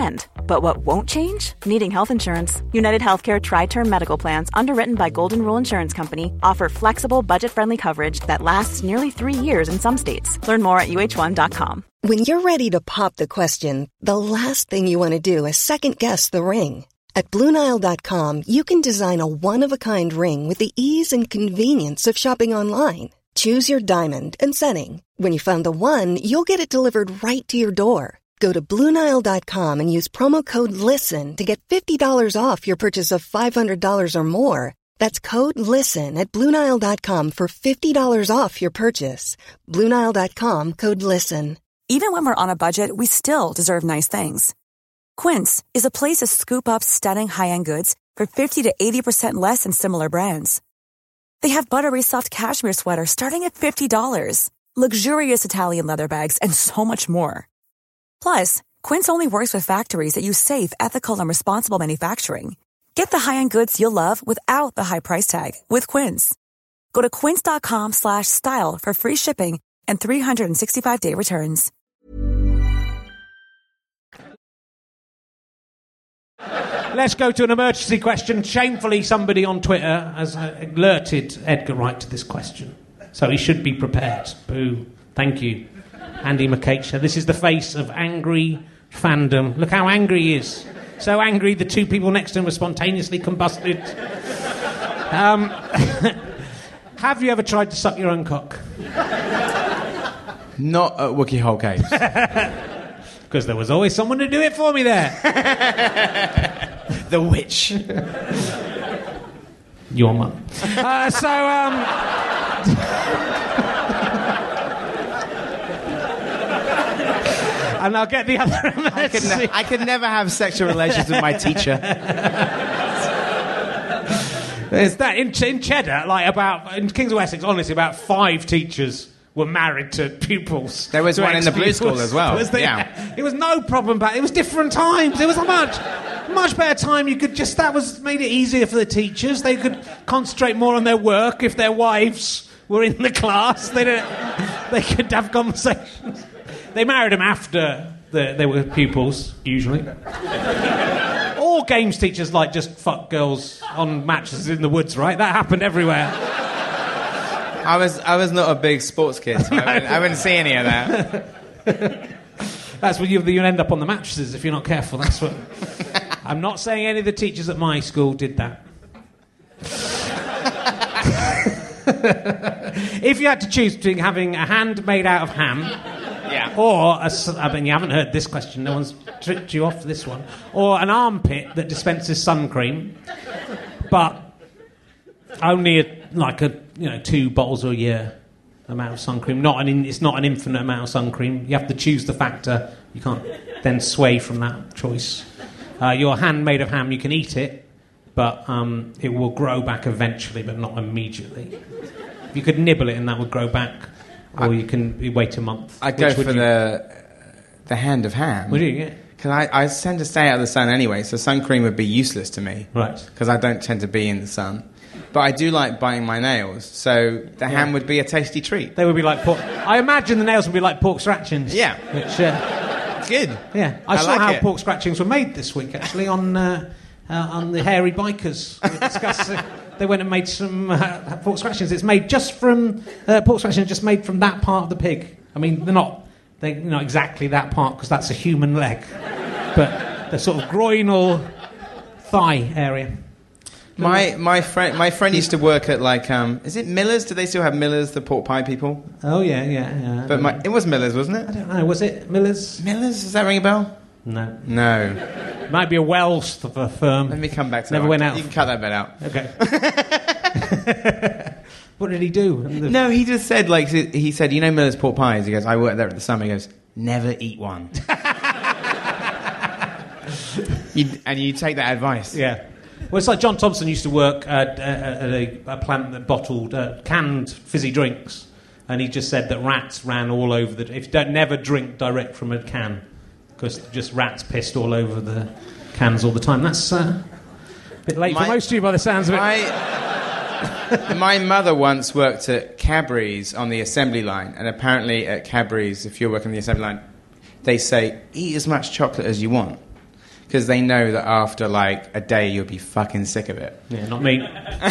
C: But what won't change? Needing health insurance. United Healthcare Tri-Term Medical Plans, underwritten by Golden Rule Insurance Company, offer flexible, budget-friendly coverage that lasts nearly three years in some states. Learn more at U H one dot com.
F: When you're ready to pop the question, the last thing you want to do is second-guess the ring. At Blue Nile dot com, you can design a one-of-a-kind ring with the ease and convenience of shopping online. Choose your diamond and setting. When you find the one, you'll get it delivered right to your door. Go to Blue Nile dot com and use promo code LISTEN to get fifty dollars off your purchase of five hundred dollars or more. That's code LISTEN at Blue Nile dot com for fifty dollars off your purchase. Blue Nile dot com, code LISTEN.
G: Even when we're on a budget, we still deserve nice things. Quince is a place to scoop up stunning high-end goods for fifty to eighty percent less than similar brands. They have buttery soft cashmere sweaters starting at fifty dollars, luxurious Italian leather bags, and so much more. Plus, Quince only works with factories that use safe, ethical, and responsible manufacturing. Get the high-end goods you'll love without the high price tag with Quince. Go to quince dot com slash style for free shipping and three sixty-five day returns.
D: Let's go to an emergency question. Shamefully, somebody on Twitter has alerted Edgar Wright to this question, so he should be prepared. Boo. Thank you, Andy McCacher. This is the face of angry fandom. Look how angry he is. So angry, the two people next to him were spontaneously combusted. Um, have you ever tried to suck your own cock?
E: Not at Wookiee Hole Caves.
D: Because there was always someone to do it for me there.
E: The witch.
D: Your mum. Uh, so, um... and I'll get the other...
E: I could, ne- I could never have sexual relations with my teacher.
D: There's that in, in Cheddar, like about... In Kings of Essex, honestly, about five teachers were married to pupils.
E: There was one in the blue
D: pupils.
E: school as well.
D: Was there?
E: Yeah.
D: It was no problem back. It was different times. It was a much, much better time. You could just... That was made it easier for the teachers. They could concentrate more on their work if their wives were in the class. They didn't, they could have conversations. They married them after the, they were pupils, usually. All games teachers, like, just fuck girls on mattresses in the woods, right? That happened everywhere.
E: I was I was not a big sports kid. So I, wouldn't, I wouldn't see any of that.
D: That's when you, you end up on the mattresses if you're not careful. That's what. I'm not saying any of the teachers at my school did that. If you had to choose between having a hand made out of ham,
E: yeah,
D: or a, I mean, you haven't heard this question. No one's tricked you off for this one. Or an armpit that dispenses sun cream, but only a, like a you know two bottles a year amount of sun cream. Not an in, it's not an infinite amount of sun cream. You have to choose the factor. You can't then sway from that choice. Uh, your hand made of ham, you can eat it, but um, it will grow back eventually, but not immediately. You could nibble it and that would grow back, or I, you can wait a month.
E: I'd go for you? the the hand of ham.
D: Would you? Yeah.
E: Because I, I tend to stay out of the sun anyway, so sun cream would be useless to me.
D: Right.
E: Because I don't tend to be in the sun. But I do like biting my nails, so the yeah. ham would be a tasty treat.
D: They would be like pork... I imagine the nails would be like pork scratchings.
E: Yeah.
D: Which, uh,
E: good.
D: Yeah. I, I saw
E: like
D: how
E: it.
D: pork scratchings were made this week, actually, on uh, uh, on the Hairy Bikers. We discussed, uh, they went and made some uh, pork scratchings. It's made just from... Uh, pork scratchings just made from that part of the pig. I mean, they're not, they're not exactly that part, because that's a human leg. But the sort of groinal thigh area.
E: My my friend my friend used to work at like um is it Miller's? Do they still have Miller's, the pork pie people?
D: Oh yeah, yeah, yeah.
E: But my, it was Miller's, wasn't it?
D: I don't know. Was it Miller's?
E: Miller's? Does that ring a bell?
D: No.
E: No.
D: Might be a Wells of a firm.
E: Let me come back to
D: Never
E: that.
D: went out.
E: You can cut that bit out.
D: Okay. What did he do? The...
E: No, he just said like he said, you know Miller's pork pies. He goes, I worked there at the summer. He goes, never eat one. You'd, and you take that advice.
D: Yeah. Well, it's like John Thompson used to work at, at a, a plant that bottled uh, canned fizzy drinks, and he just said that rats ran all over the... If you don't never drink direct from a can, because just rats pissed all over the cans all the time. That's uh, a bit late my, for most of you by the sounds of it.
E: My, my mother once worked at Cadbury's on the assembly line, and apparently at Cadbury's, if you're working on the assembly line, they say, eat as much chocolate as you want. because they know that after like a day you'll be fucking sick of it.
D: Yeah, not me.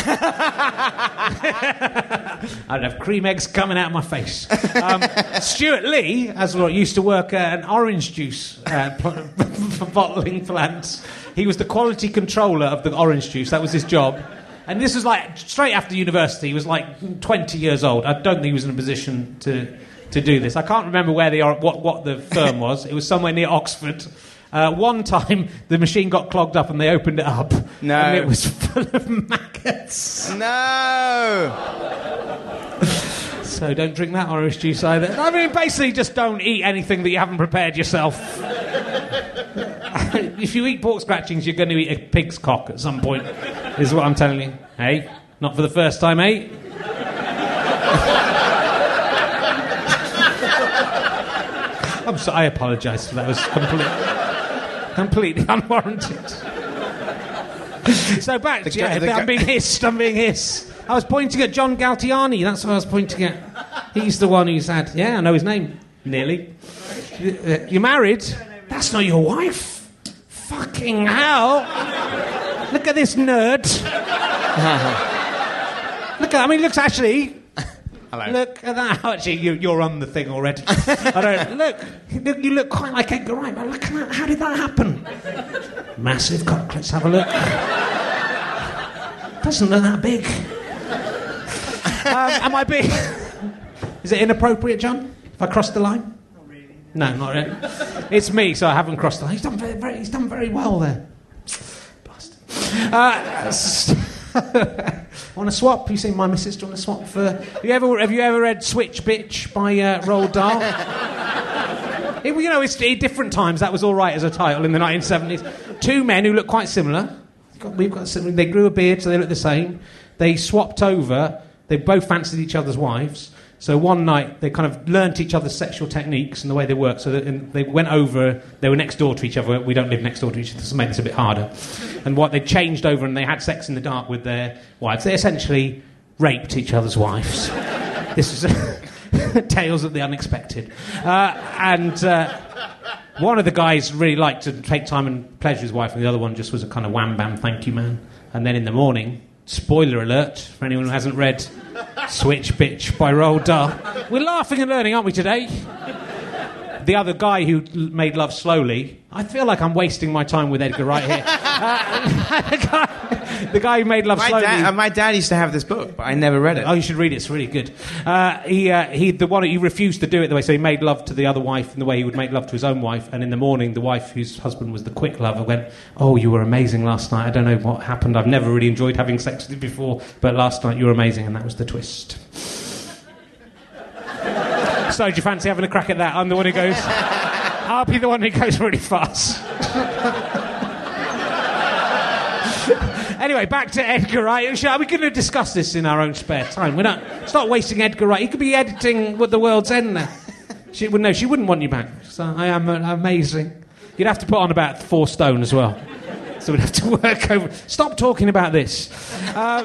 D: I'd have cream eggs coming out of my face. Um, Stuart Lee, as well, used to work at an orange juice uh, for bottling plant. He was the quality controller of the orange juice. That was his job. And this was like straight after university. He was like twenty years old. I don't think he was in a position to to do this. I can't remember where the what what the firm was. It was somewhere near Oxford. Uh, one time, the machine got clogged up and they opened it up.
E: No.
D: And it was full of maggots.
E: No!
D: So don't drink that orange juice either. I mean, basically just don't eat anything that you haven't prepared yourself. If you eat pork scratchings, you're going to eat a pig's cock at some point, is what I'm telling you. Hey, not for the first time, eh? I'm sorry, I apologise for that. It was complete... completely unwarranted. So back,
E: The,
D: yeah,
E: the,
D: I'm being hissed, I'm being hissed. I was pointing at John Galtiani, that's what I was pointing at. He's the one who's had, yeah, I know his name, nearly. You're married? That's not your wife. Fucking hell. Look at this nerd. Look at, I mean, looks actually...
E: Hello.
D: Look at that. Actually, you, you're on the thing already. I don't, look, look, you look quite like Edgar Wright, but look at that. How did that happen? Massive cock. Let's have a look. Doesn't look that big. Um, am I big? Is it inappropriate, John? If I crossed the line?
H: Not really.
D: No, not really. It's me, so I haven't crossed the line. He's done very, very, he's done very well there. Bastard. Uh, want to swap? You seen My Missus? Do you want to swap for? Have you ever have you ever read Switch Bitch by uh, Roald Dahl? It, you know, it's at different times. That was all right as a title in the nineteen seventies. Two men who look quite similar. We've got similar. They grew a beard, so they look the same. They swapped over. They both fancied each other's wives. So one night they kind of learnt each other's sexual techniques and the way they work. So that, and they went over. They were next door to each other. We don't live next door to each other, so it made this a bit harder. And what they changed over and they had sex in the dark with their wives. They essentially raped each other's wives. This is tales of the unexpected. Uh, and uh, one of the guys really liked to take time and pleasure his wife, and the other one just was a kind of wham bam thank you man. And then in the morning, spoiler alert for anyone who hasn't read Switch Bitch by Roald Dahl. We're laughing and learning, aren't we, today? The other guy who made love slowly, I feel like I'm wasting my time with Edgar Wright here. Uh, the, guy, the guy who made love
E: my
D: slowly.
E: Dad, uh, my dad used to have this book, but I never read it.
D: Oh, you should read it. It's really good. Uh, he, uh, he, the one he refused to do it the way, so he made love to the other wife in the way he would make love to his own wife. And in the morning, the wife whose husband was the quick lover went, "Oh, you were amazing last night. I don't know what happened. I've never really enjoyed having sex with you before, but last night you were amazing," and that was the twist. So, do you fancy having a crack at that? I'm the one who goes. I'll be the one who goes really fast. Anyway, back to Edgar Wright. Are we going to discuss this in our own spare time? We're not. Start wasting Edgar Wright. He could be editing with The World's End now. She would no. She wouldn't want you back. So I am uh, amazing. You'd have to put on about four stone as well. So we'd have to work over. Stop talking about this. Um,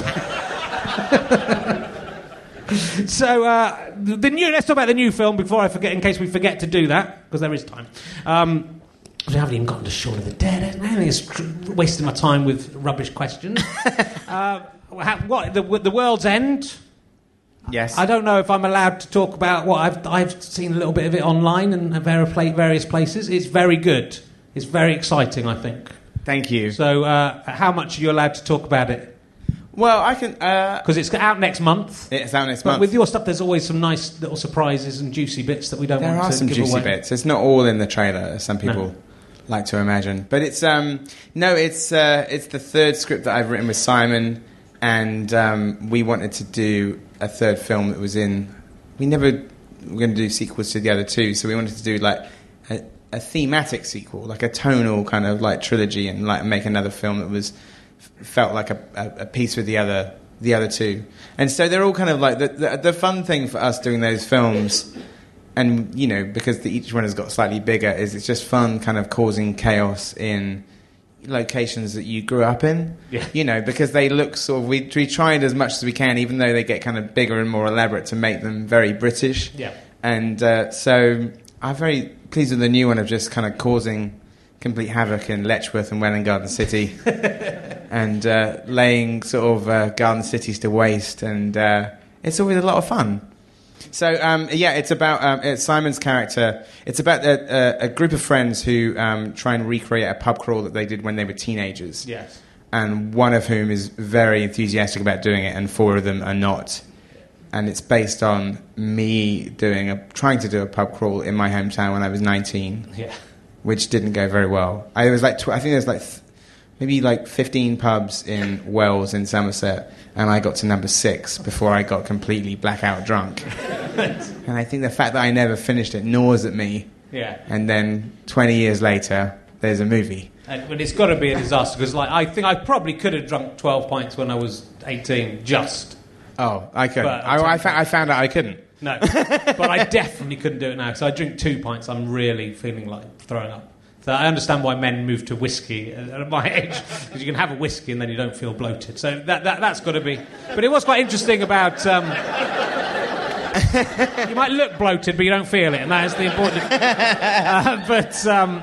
D: So, uh, the new. Let's talk about the new film before I forget, in case we forget to do that, because there is time. Um, I haven't even gotten to Shaun of the Dead. I think it's tr- wasting my time with rubbish questions. uh, how, what the, the World's End?
E: Yes.
D: I don't know if I'm allowed to talk about what I've I've seen a little bit of it online and at various places. It's very good. It's very exciting, I think.
E: Thank you.
D: So, uh, how much are you allowed to talk about it?
E: Well, I can...
D: Because uh, it's out next month.
E: It's out next
D: but
E: month.
D: With your stuff, there's always some nice little surprises and juicy bits that we don't
E: there
D: want to give away. There
E: are some juicy bits. It's not all in the trailer, as some people
D: no.
E: like to imagine. But it's... Um, no, it's uh, it's the third script that I've written with Simon, and um, we wanted to do a third film that was in... We never were going to do sequels to the other two, so we wanted to do, like, a, a thematic sequel, like a tonal kind of, like, trilogy, and, like, make another film that was... felt like a, a, a piece with the other the other two. And so they're all kind of like... The, the, the fun thing for us doing those films, and, you know, because the, each one has got slightly bigger, is it's just fun kind of causing chaos in locations that you grew up in.
D: Yeah. You
E: know, because they look sort of... We, we tried as much as we can, even though they get kind of bigger and more elaborate, to make them very British.
D: Yeah.
E: And uh, so I'm very pleased with the new one of just kind of causing... complete havoc in Letchworth and Welwyn Garden City, and uh, laying sort of uh, garden cities to waste, and uh, it's always a lot of fun. So um, yeah, it's about um, it's Simon's character. It's about a, a, a group of friends who um, try and recreate a pub crawl that they did when they were teenagers.
D: Yes.
E: And one of whom is very enthusiastic about doing it, and four of them are not. And it's based on me doing a trying to do a pub crawl in my hometown when I was nineteen,
D: yeah,
E: which didn't go very well. I was like, tw- I think there's like th- maybe like fifteen pubs in Wells in Somerset, and I got to number six before I got completely blackout drunk. And I think the fact that I never finished it gnaws at me.
D: Yeah.
E: And then twenty years later, there's a movie.
D: And, but it's got to be a disaster because, like, I think I probably could have drunk twelve pints when I was eighteen, just.
E: Oh, I couldn't.
D: But
E: I, I, fa- I found out I couldn't.
D: No, but I definitely couldn't do it now because I drink two pints. I'm really feeling like throwing up. So I understand why men move to whiskey at my age because you can have a whiskey and then you don't feel bloated. So that, that that's got to be. But it was quite interesting about. Um, you might look bloated, but you don't feel it, and that is the important. Uh, but. Um,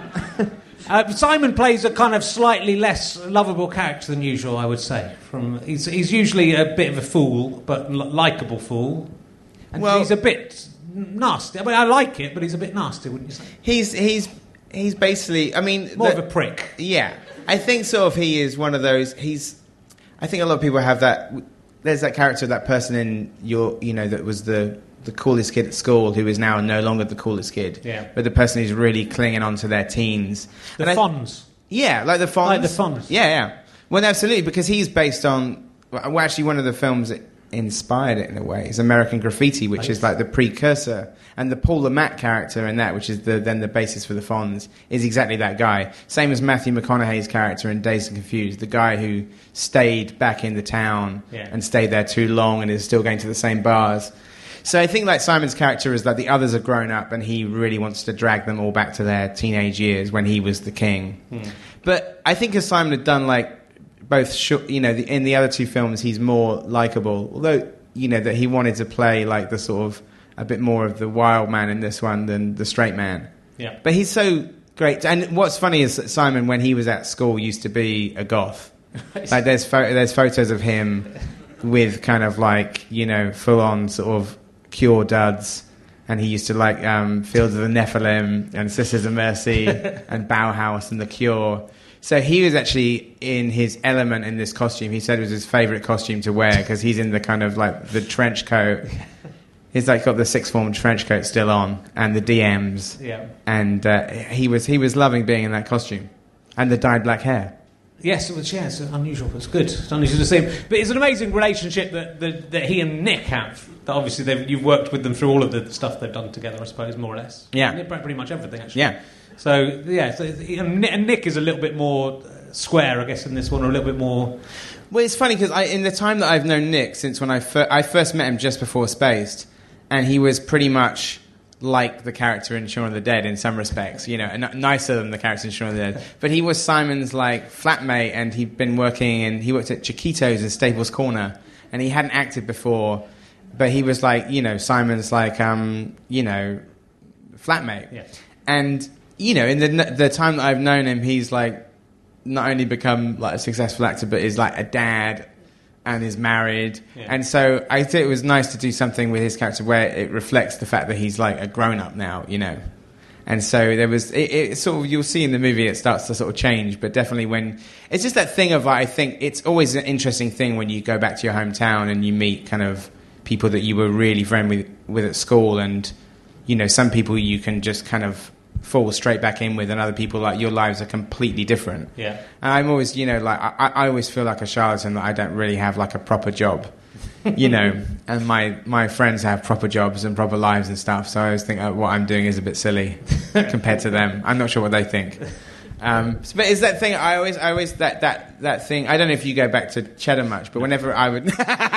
D: Uh, Simon plays a kind of slightly less lovable character than usual, I would say. From he's, he's usually a bit of a fool, but l- likeable fool. And
E: well,
D: he's a bit nasty. I mean, I like it, but he's a bit nasty, wouldn't you say?
E: He's he's he's basically. I mean,
D: more
E: the,
D: of a prick.
E: Yeah, I think sort of he is one of those. He's. I think a lot of people have that. There's that character, that person in your, you know, that was the. the coolest kid at school who is now no longer the coolest kid.
D: Yeah.
E: But the person who's really clinging on to their teens.
D: The
E: and
D: Fonz.
E: I, yeah, like the Fonz.
D: Like the Fonz.
E: Yeah, yeah. Well, absolutely, because he's based on... Well, actually, one of the films that inspired it in a way is American Graffiti, which is like the precursor. And the Paul Le Mat character in that, which is the, then the basis for the Fonz, is exactly that guy. Same as Matthew McConaughey's character in Dazed and Confused, the guy who stayed back in the town
D: yeah.
E: and stayed there too long and is still going to the same bars. So I think like Simon's character is that the others have grown up and he really wants to drag them all back to their teenage years when he was the king. Hmm. But I think as Simon had done like both, sh- you know, the, in the other two films he's more likable. Although, you know, that he wanted to play like the sort of a bit more of the wild man in this one than the straight man.
D: Yeah.
E: But he's so great. And what's funny is that Simon, when he was at school, used to be a goth. Like there's pho- there's photos of him with kind of like, you know, full on sort of Cure duds, and he used to like um, Fields of the Nephilim and Sisters of Mercy and Bauhaus and The Cure. So he was actually in his element in this costume. He said it was his favourite costume to wear because he's in the kind of like the trench coat. He's like got the sixth form trench coat still on and the D Ms.
D: Yeah.
E: And uh, he was he was loving being in that costume and the dyed black hair.
D: Yes, it was. Yeah, it's unusual. It's good. It's unusual to see him. But it's an amazing relationship that, that, that he and Nick have. That obviously they've, you've worked with them through all of the stuff they've done together, I suppose, more or less.
E: Yeah.
D: Pretty much everything, actually.
E: Yeah.
D: So, yeah. So, and Nick is a little bit more square, I guess, in this one, or a little bit more...
E: Well, it's funny, because in the time that I've known Nick, since when I, fir- I first met him just before Spaced, and he was pretty much... like the character in Shaun of the Dead in some respects, you know, n- nicer than the character in Shaun of the Dead. But he was Simon's like flatmate, and he'd been working in, he worked at Chiquitos in Staples Corner, and he hadn't acted before, but he was like, you know, Simon's like, um, you know, flatmate.
D: Yeah.
E: And, you know, in the the time that I've known him, he's like not only become like a successful actor, but is like a dad and is married. Yeah. And so I think it was nice to do something with his character where it reflects the fact that he's like a grown-up now, you know. And so there was, it, it sort of, you'll see in the movie it starts to sort of change, but definitely when, it's just that thing of, like, I think it's always an interesting thing when you go back to your hometown and you meet kind of people that you were really friendly with, with at school, and, you know, some people you can just kind of fall straight back in with, and other people, like, your lives are completely different.
D: Yeah.
E: And I'm always, you know, like, I, I always feel like a charlatan that I don't really have, like, a proper job, you know, and my, my friends have proper jobs and proper lives and stuff, so I always think oh, what I'm doing is a bit silly compared to them. I'm not sure what they think. Um, but it's that thing, I always, I always, that, that, that thing, I don't know if you go back to Cheddar much, but whenever I would...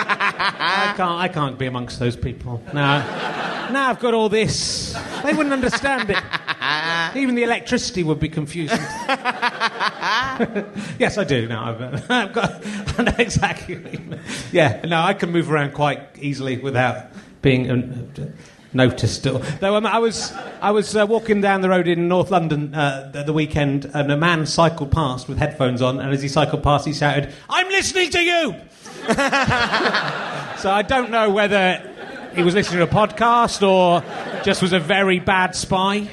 D: I can't, I can't be amongst those people. Now, now I've got all this. They wouldn't understand it. Even the electricity would be confusing. Yes, I do. No, I've, I've got... I know exactly what you mean. Yeah, no, I can move around quite easily without being... Uh, noticed it. Though um, I was I was uh, walking down the road in North London uh, the, the weekend, and a man cycled past with headphones on, and as he cycled past, he shouted, "I'm listening to you!" So I don't know whether he was listening to a podcast or just was a very bad spy.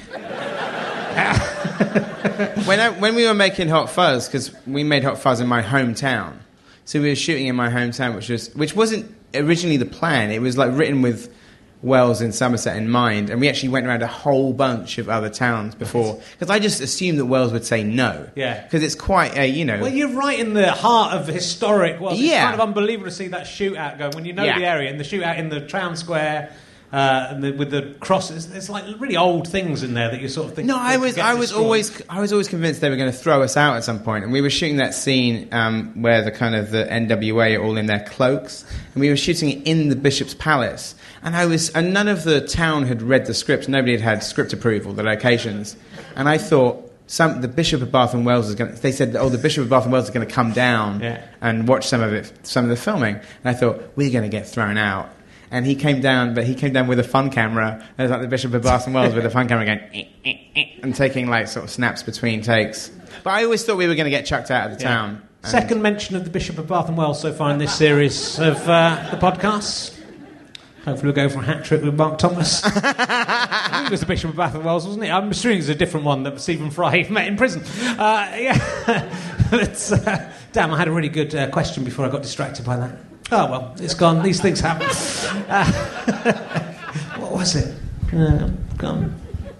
E: when, I, when we were making Hot Fuzz, because we made Hot Fuzz in my hometown, so we were shooting in my hometown, which was which wasn't originally the plan. It was like written with Wells in Somerset in mind, and we actually went around a whole bunch of other towns before, because I just assumed that Wells would say no.
D: Yeah.
E: Because it's quite a, you know...
D: Well, you're right in the heart of historic Wells. It's
E: Yeah.
D: kind of unbelievable to see that shootout going, when you know
E: Yeah.
D: the area, and the shootout in the town square, uh, and the, with the crosses. There's like really old things in there that you sort of think...
E: No, I
D: could
E: was,
D: get
E: I was
D: destroyed.
E: always, I was always convinced they were going to throw us out at some point. And we were shooting that scene um, where the kind of the N W A are all in their cloaks, and we were shooting it in the Bishop's Palace. And I was, and none of the town had read the script. Nobody had had script approval, the locations. And I thought, some the Bishop of Bath and Wells is going. They said, oh, the Bishop of Bath and Wells is going to come down
D: Yeah.
E: and watch some of it, some of the filming. And I thought, we're going to get thrown out. And he came down, but he came down with a fun camera. And it was like the Bishop of Bath and Wells with a fun camera going, eh, eh, eh, and taking like sort of snaps between takes. But I always thought we were going to get chucked out of the
D: Yeah.
E: town. And
D: Second mention of the Bishop of Bath and Wells so far in this series of uh, the podcasts. Hopefully we'll go for a hat-trick with Mark Thomas. I think it was the Bishop of Bath and Wells, wasn't it? I'm assuming it's a different one that Stephen Fry met in prison. Uh, yeah. It's, uh, damn, I had a really good uh, question before I got distracted by that. Oh, well, it's gone. These things happen. Uh, what was it? Uh, gone.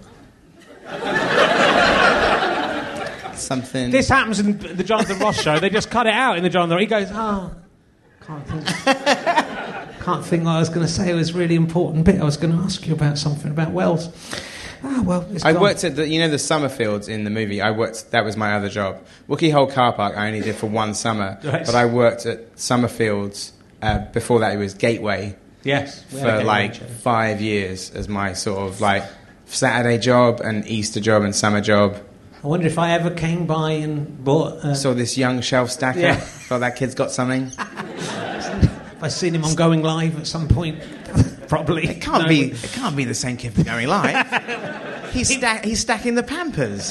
E: something...
D: This happens in the Jonathan Ross show. They just cut it out in the Jonathan Ross. He goes, oh, can't think... Can't think what I was going to say. It was a really important bit. I was going to ask you about something about Wells. Ah, well, it's
E: I
D: gone.
E: worked at the, you know, the Summerfields in the movie. I worked. That was my other job. Wookie Hole Car Park. I only did for one summer,
D: Right.
E: but I worked at Summerfields. Uh, before that, it was Gateway
D: Yes. we had a
E: for
D: game
E: like
D: show.
E: five years as my sort of like Saturday job and Easter job and summer job.
D: I wonder if I ever came by and bought... Uh,
E: Saw this young shelf stacker.
D: Yeah.
E: Thought that kid's got something.
D: if I seen him on Going Live at some point, probably.
E: It can't
D: No,
E: be.
D: but-
E: It can't be the same kid for Going Live. he's sta- he's stacking the Pampers.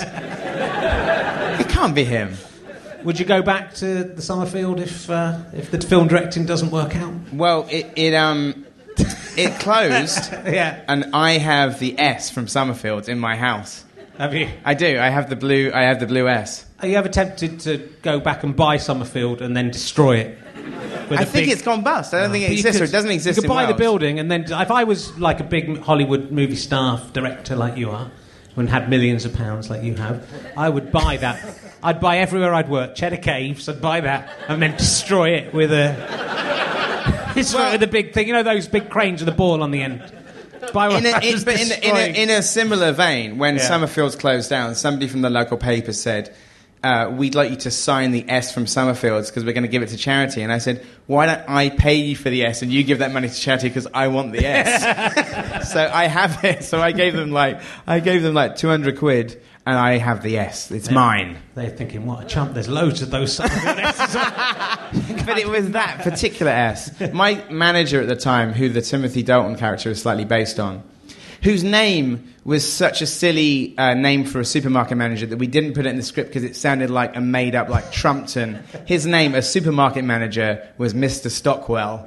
E: It can't be him.
D: Would you go back to the Summerfield if uh, if the film directing doesn't work out?
E: Well, it it um it closed,
D: Yeah.
E: and I have the S from Summerfield in my house.
D: Have you?
E: I do. I have the blue. I have the blue S.
D: Are you ever tempted to go back and buy Summerfield and then destroy it? With
E: I
D: a
E: think
D: big-
E: it's gone bust. I don't think it
D: But you
E: exists, or
D: could-
E: it doesn't exist.
D: You could
E: in
D: buy the
E: Wales.
D: building, and then if I was like a big Hollywood movie star director like you are, and had millions of pounds like you have, I would buy that. I'd buy everywhere I'd work. Cheddar Caves, I'd buy that, and then destroy it with a. Destroy it
E: Well-
D: with a big thing. You know those big cranes with a ball on the end. Buy one
E: In a,
D: of
E: in,
D: those,
E: but in, a, in,
D: destroy-
E: a, in a similar vein, when
D: Yeah.
E: Summerfield's closed down, somebody from the local paper said, uh, we'd like you to sign the S from Summerfield's because we're going to give it to charity. And I said, why don't I pay you for the S and you give that money to charity because I want the S. So I have it. So I gave them like I gave them like two hundred quid and I have the S. It's mine.
D: They're thinking, what a chump. There's loads of those Summerfield S's.
E: But it was that particular S. My manager at the time, who the Timothy Dalton character is slightly based on, whose name was such a silly uh, name for a supermarket manager that we didn't put it in the script because it sounded like a made-up, like Trumpton. His name as supermarket manager was Mister Stockwell.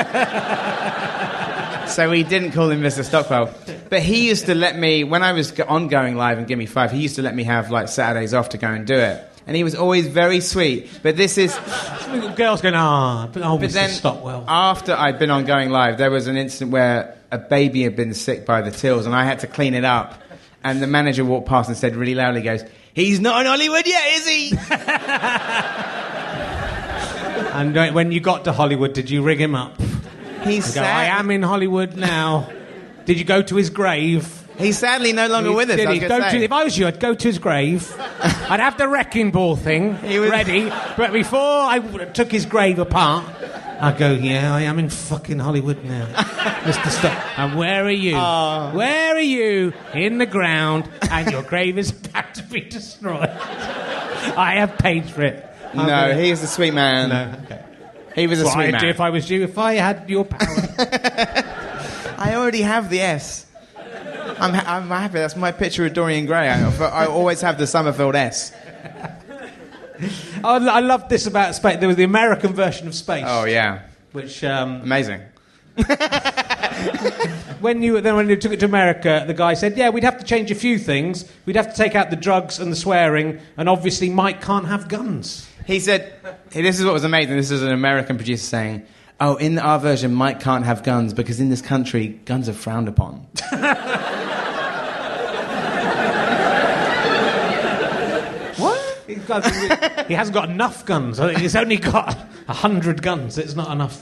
E: So we didn't call him Mister Stockwell. But he used to let me, when I was on Going Live and Give Me Five, he used to let me have like Saturdays off to go and do it. And he was always very sweet. But this is...
D: Girls going, ah, but oh,
E: But
D: Mister
E: then,
D: Stockwell.
E: after I'd been on Going Live, there was an incident where a baby had been sick by the tills, and I had to clean it up. And the manager walked past and said really loudly, goes, "He's not in Hollywood yet, is he?"
D: And uh, when you got to Hollywood, did you rig him up?
E: He's
D: Go, I
E: sad.
D: am in Hollywood now. Did you go to his grave?
E: He's sadly no longer with us.
D: Did
E: I
D: he?
E: was
D: Go
E: gonna
D: to,
E: say.
D: if I was you, I'd go to his grave. I'd have the wrecking ball thing
E: He was-
D: ready. But before I w- took his grave apart, I'd go, yeah, I am in fucking Hollywood now. Mister Stock. And where are you?
E: Oh.
D: Where are you? In the ground. And your grave is about to be destroyed. I have paid for it. I'm
E: No,
D: gonna-
E: he's a sweet man.
D: No, okay.
E: He was a
D: That's what
E: sweet
D: I'd
E: man.
D: do if I was you. If I had your power.
E: I already have the S. I'm, ha- I'm happy. That's my picture of Dorian Gray. I, I always have the Summerfield S.
D: I, I loved this about space. There was the American version of Space.
E: Oh, yeah.
D: Which... Um,
E: Amazing.
D: when you then when you took it to America, the guy said, yeah, we'd have to change a few things. We'd have to take out the drugs and the swearing, and obviously Mike can't have guns.
E: He said, hey, this is what was amazing. This is an American producer saying, oh, in our version, Mike can't have guns because in this country, guns are frowned upon.
D: He's got, he hasn't got enough guns. He's only got a hundred guns. It's not enough.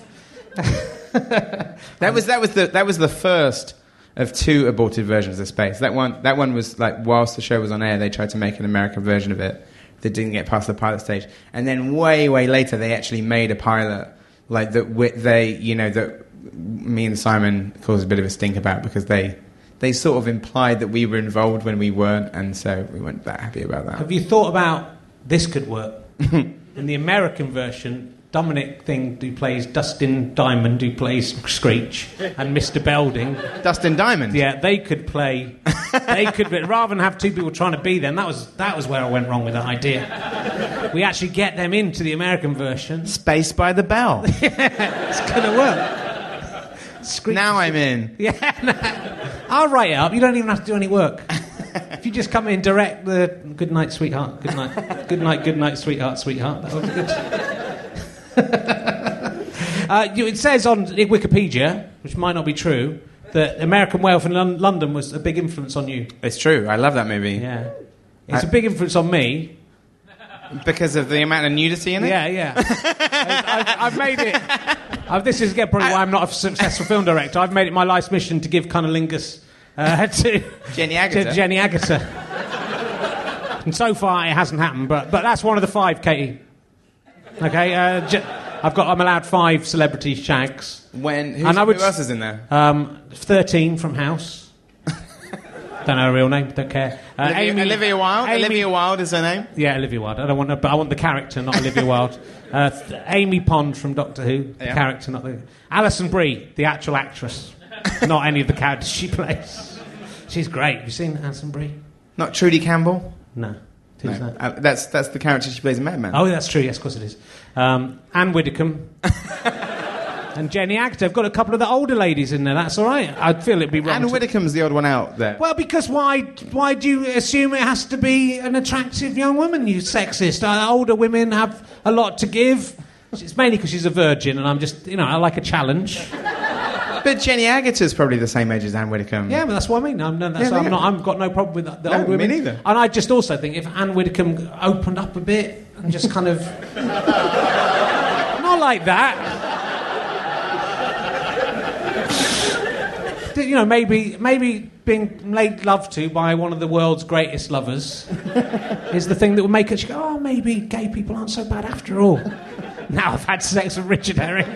E: that was that was the that was the first of two aborted versions of Space. That one that one was like whilst the show was on air, they tried to make an American version of it that didn't get past the pilot stage, and then way way later they actually made a pilot like that. They you know that me and Simon caused a bit of a stink about because they. They sort of implied that we were involved when we weren't, and so we weren't that happy about that.
D: Have you thought about this could work? In the American version, Dominic Thing, who plays Dustin Diamond, who plays Screech, and Mister Belding.
E: Dustin Diamond?
D: Yeah, they could play... They could, rather than have two people trying to be them, that was, that was where I went wrong with that idea. We actually get them into the American version.
E: Space by the Bell.
D: Yeah, it's going to work. Screech
E: now I'm in.
D: Yeah, no. I'll write it up. You don't even have to do any work. If you just come in, direct the good night, sweetheart, good night, good night, good night, sweetheart, sweetheart. That would be good. uh, you, it says on Wikipedia, which might not be true, that American Werewolf in Lon- London was a big influence on you.
E: It's true. I love that movie.
D: Yeah, it's
E: I...
D: a big influence on me.
E: Because of the amount of nudity in it?
D: Yeah, yeah. I've, I've made it... I've, this is again probably why I'm not a successful film director. I've made it my life's mission to give cunnilingus uh, to...
E: Jenny Agutter.
D: To Jenny Agutter. And so far it hasn't happened, but, but that's one of the five, Katie. Okay, uh, Je- I've got... I'm allowed five celebrity shags.
E: When... Who's,
D: and I would,
E: who else is in there?
D: Um, thirteen from House. Don't know her real name, don't care. Uh,
E: Olivia,
D: Amy,
E: Olivia Wilde?
D: Amy,
E: Olivia Wilde is her name?
D: Yeah, Olivia Wilde. I don't want her, but I want the character, not Olivia Wilde. Uh, th- Amy Pond from Doctor Who, the
E: yeah.
D: character, not the... Alison Brie, the actual actress, not any of the characters she plays. She's great. Have you seen Alison Brie?
E: Not Trudy Campbell?
D: No. Who's
E: no.
D: that?
E: Uh, that's, that's the character she plays in Mad Men.
D: Oh, that's true. Yes, of course it is. Um, Anne Widdecombe. And Jenny Agutter. I've got a couple of the older ladies in there. That's all right. I feel it'd be wrong.
E: Anne
D: to...
E: Widdecombe's the odd one out there.
D: Well, because why? Why do you assume it has to be an attractive young woman? You sexist. Uh, older women have a lot to give. It's mainly because she's a virgin, and I'm just, you know, I like a challenge.
E: But Jenny Agutter's probably the same age as Anne Widdecombe.
D: Yeah, but that's what I mean. I'm, no, that's
E: yeah,
D: I'm
E: yeah.
D: not. I've got no problem with the
E: no,
D: old women.
E: Me neither.
D: And I just also think if Anne Widdecombe opened up a bit and just kind of not like that. You know, maybe maybe being made love to by one of the world's greatest lovers is the thing that would make us go, oh, maybe gay people aren't so bad after all. Now I've had sex with Richard Herring.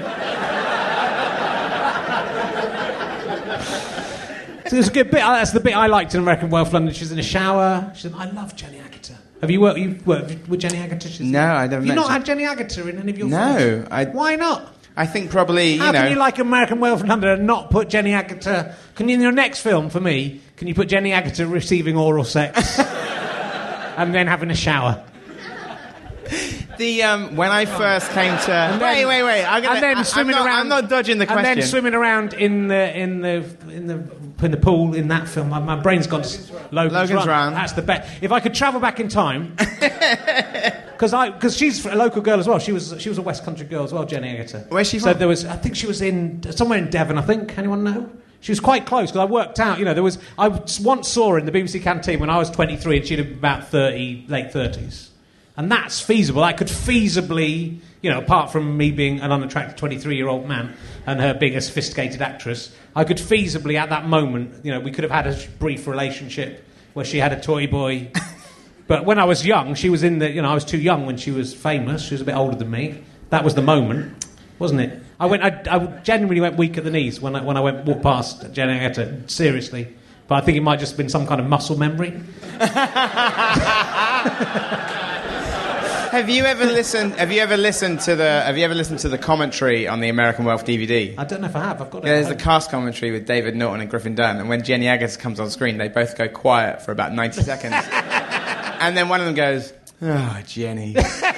D: So there's a good bit. That's the bit I liked in American Werewolf London. She's in a shower. She said, I love Jenny Agutter. Have you worked, you've worked with Jenny Agutter? She's
E: no, I don't.
D: Have you not had Jenny Agutter in any of your
E: no,
D: films?
E: I...
D: Why not?
E: I think probably, you
D: How
E: know...
D: can you like American Werewolf in London and not put Jenny Agutter... Can you, in your next film, for me, can you put Jenny Agutter receiving oral sex and then having a shower?
E: The um, when I first came to...
D: And then,
E: wait, wait, wait. I'm gonna,
D: and then
E: I,
D: swimming
E: I'm not,
D: around...
E: I'm not dodging the question.
D: And then swimming around in the in the in the in the pool in that film. My, my brain's gone to Logan's,
E: Logan's
D: Run.
E: Run.
D: That's the best. If I could travel back in time, because I because she's a local girl as well. She was she was a West Country girl as well, Jenny Agutter.
E: Where's she
D: so
E: from?
D: there was I think she was in somewhere in Devon. I think. Anyone know? She was quite close because I worked out. You know, there was I once saw her in the B B C canteen when I was twenty-three and she'd have been about thirty, late thirties. And that's feasible. I could feasibly, you know, apart from me being an unattractive twenty-three-year-old man and her being a sophisticated actress, I could feasibly, at that moment, you know, we could have had a brief relationship where she had a toy boy. But when I was young, she was in the, you know, I was too young when she was famous. She was a bit older than me. That was the moment, wasn't it? I went, I, I genuinely went weak at the knees when I, when I went walked past Jenny Agutter, seriously. But I think it might just have been some kind of muscle memory.
E: Have you ever listened? Have you ever listened to the? Have you ever listened to the commentary on the American Wealth D V D?
D: I don't know if I have. I've got it.
E: Yeah, there's the cast commentary with David Norton and Griffin Dunn, and when Jenny Agutter comes on screen, they both go quiet for about ninety seconds, and then one of them goes, "Oh, Jenny."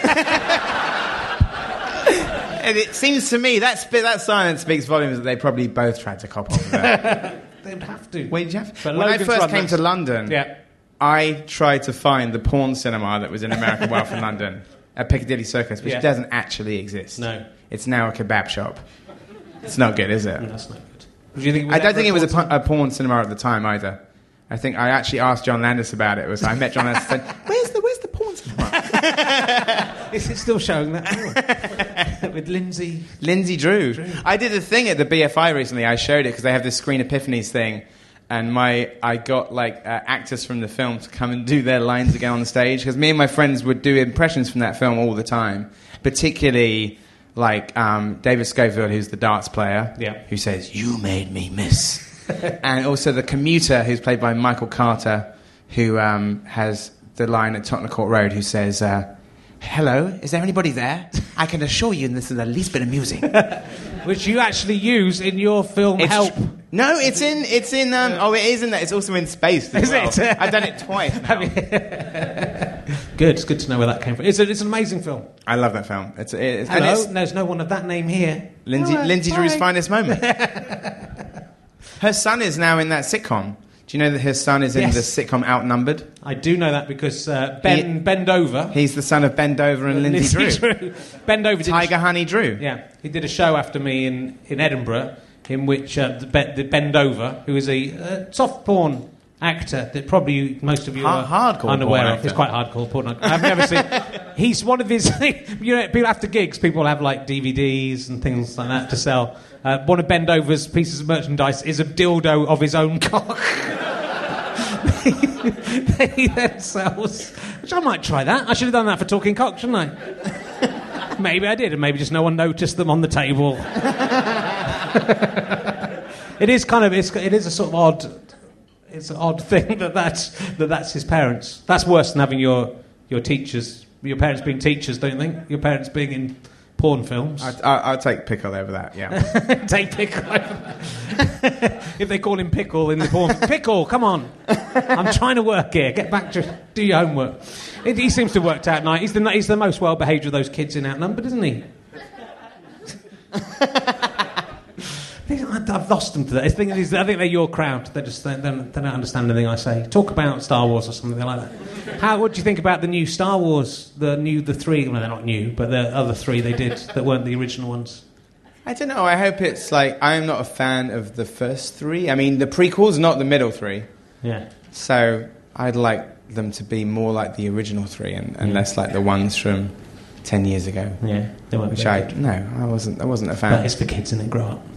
E: And it seems to me that that silence speaks volumes that they probably both tried to cop off of that.
D: They would have to.
E: Wait, did you have?
D: But
E: When
D: Logan's
E: I first
D: Run,
E: came
D: that's-
E: to London,
D: Yeah.
E: I tried to find the porn cinema that was in American Wealth in London at Piccadilly Circus, which
D: Yeah.
E: doesn't actually exist.
D: No.
E: It's now a kebab shop. It's not good, is it?
D: No, that's not good. Do you think it was
E: I don't
D: ever
E: think it was a,
D: porn
E: pu- a porn cinema at the time either. I think I actually asked John Landis about it. It was I met John Landis and said, "Where's the where's the porn cinema?"
D: Is it still showing that? With Lindsay?
E: Lindsay Drew. I did a thing at the B F I recently. I showed it because they have this Screen Epiphanies thing, and my I got like uh, actors from the film to come and do their lines again on the stage because me and my friends would do impressions from that film all the time, particularly like um, David Schofield, who's the darts player,
D: Yeah.
E: who says, "You made me miss," and also the commuter, who's played by Michael Carter, who um, has the line at Tottenham Court Road, who says, uh, "Hello, is there anybody there? I can assure you this is the least bit amusing."
D: Which you actually use in your film
E: It's
D: Help.
E: tr- no, it's in. It's in. Um, oh, it is in that. It's also in Space. As
D: Is
E: well.
D: it?
E: I've done it twice now.
D: Good, it's good to know where that came from. It's, a, it's an amazing film.
E: I love that film. It's, it's
D: Hello,
E: and it's
D: there's no one of that name here.
E: Lindsay,
D: All right,
E: Lindsay Drew's
D: bye.
E: finest moment. Her son is now in that sitcom. Do you know that his son is in
D: Yes.
E: the sitcom Outnumbered?
D: I do know that because uh, Ben
E: He-
D: Bend Over.
E: He's the son of Ben Dover and Lindsay Drew.
D: Bend Over did a
E: Tiger Honey Drew.
D: Yeah, he did a show after me in, in Edinburgh, in which uh, the, Be- the Bend Over, who is a uh, soft porn actor that probably most of you
E: Hard-
D: are
E: hardcore
D: unaware
E: porn
D: of.
E: actor.
D: He's quite hardcore porn actor. I've never seen. He's one of his. You know, people after gigs, people have like D V Ds and things like that to sell. Uh, one of Bend Over's pieces of merchandise is a dildo of his own cock. He then sells, which I might try that. I should have done that for Talking Cock, shouldn't I? Maybe I did, and maybe just no one noticed them on the table. It is kind of, it's, it is a sort of odd, it's an odd thing that that's, that that's his parents. That's worse than having your, your teachers, your parents being teachers, don't you think? Your parents being in porn films.
E: I, I, I'll take Pickle over that, yeah.
D: Take Pickle over. If they call him Pickle in the porn. Pickle, come on. I'm trying to work here. Get back to... Do your homework. It, he seems to have worked out nice. He's the, he's the most well-behaved of those kids in Outnumbered, isn't he? I've lost them to that. I think, I think they're your crowd. They just they don't, they don't understand anything I say. Talk about Star Wars or something like that. How? What do you think about the new Star Wars? The new, the three. Well, they're not new, but the other three they did that weren't the original ones.
E: I don't know. I hope it's like... I'm not a fan of the first three. I mean, the prequels, not the middle three.
D: Yeah.
E: So I'd like them to be more like the original three and, and
D: Yeah.
E: less like the ones from ten years ago.
D: Yeah. They weren't
E: Which
D: very
E: I...
D: good.
E: No, I wasn't, I wasn't a
D: But
E: fan.
D: it's for kids, and they grow up.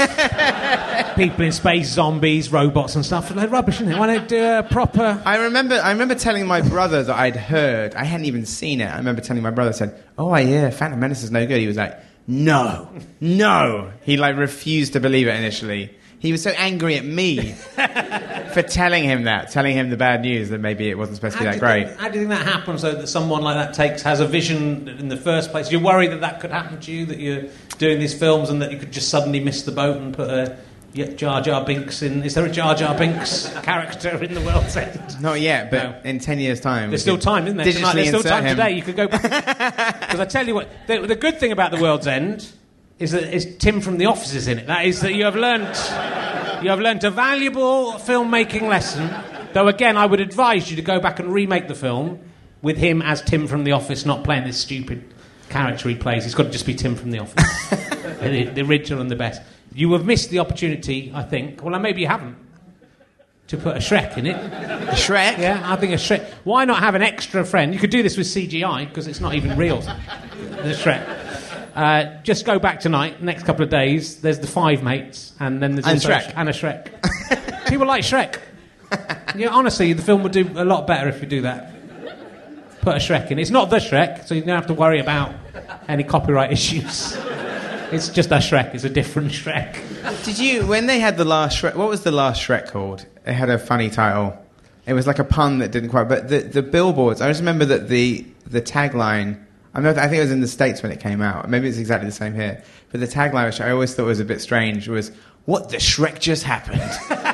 D: People in space, zombies, robots, and stuff. They're rubbish, isn't it? Why don't they do a proper?
E: I remember I remember telling my brother that I'd heard... I hadn't even seen it. I remember telling my brother, I said, "Oh, I hear Phantom Menace is no good." He was like, "No, no." He, like, refused to believe it initially. He was so angry at me for telling him that, telling him the bad news that maybe it wasn't supposed to be
D: How
E: that
D: do you
E: great.
D: think- how do you think that happens, though, that someone like that takes has a vision in the first place? You're worried that that could happen to you, that you're doing these films and that you could just suddenly miss the boat and put a Jar Jar Binks in... Is there a Jar Jar Binks character in The World's End?
E: Not yet, but
D: No.
E: in ten years' time...
D: There's
E: we
D: still
E: could
D: time, isn't there?
E: digitally
D: Tonight, there's still
E: insert
D: time
E: him.
D: today. You could go back. Because I tell you what, the, the good thing about The World's End is that is Tim from The Office is in it. That is that you have learnt you have learnt a valuable filmmaking lesson. Though again, I would advise you to go back and remake the film with him as Tim from The Office, not playing this stupid character he plays. He's got to just be Tim from The Office, the, the original and the best. You have missed the opportunity, I think. Well, maybe you haven't. To put a Shrek in it.
E: Shrek?
D: Yeah, I think a Shrek. Why not have an extra friend? You could do this with C G I because it's not even real. The Shrek. Uh, just go back tonight. Next couple of days, there's the five mates, and then there's
E: And
D: also
E: Shrek.
D: and a Shrek. People like Shrek. Yeah, honestly, the film would do a lot better if you do that. Put a Shrek in. It's not the Shrek, so you don't have to worry about any copyright issues. It's just a Shrek. It's a different Shrek.
E: Did you... When they had the last Shrek... What was the last Shrek called? It had a funny title. It was like a pun that didn't quite... But the, the billboards, I just remember that the, the tagline... I, mean, I think it was in the States when it came out. Maybe it's exactly the same here. But the tagline, which I always thought was a bit strange, was, "What the Shrek just happened?"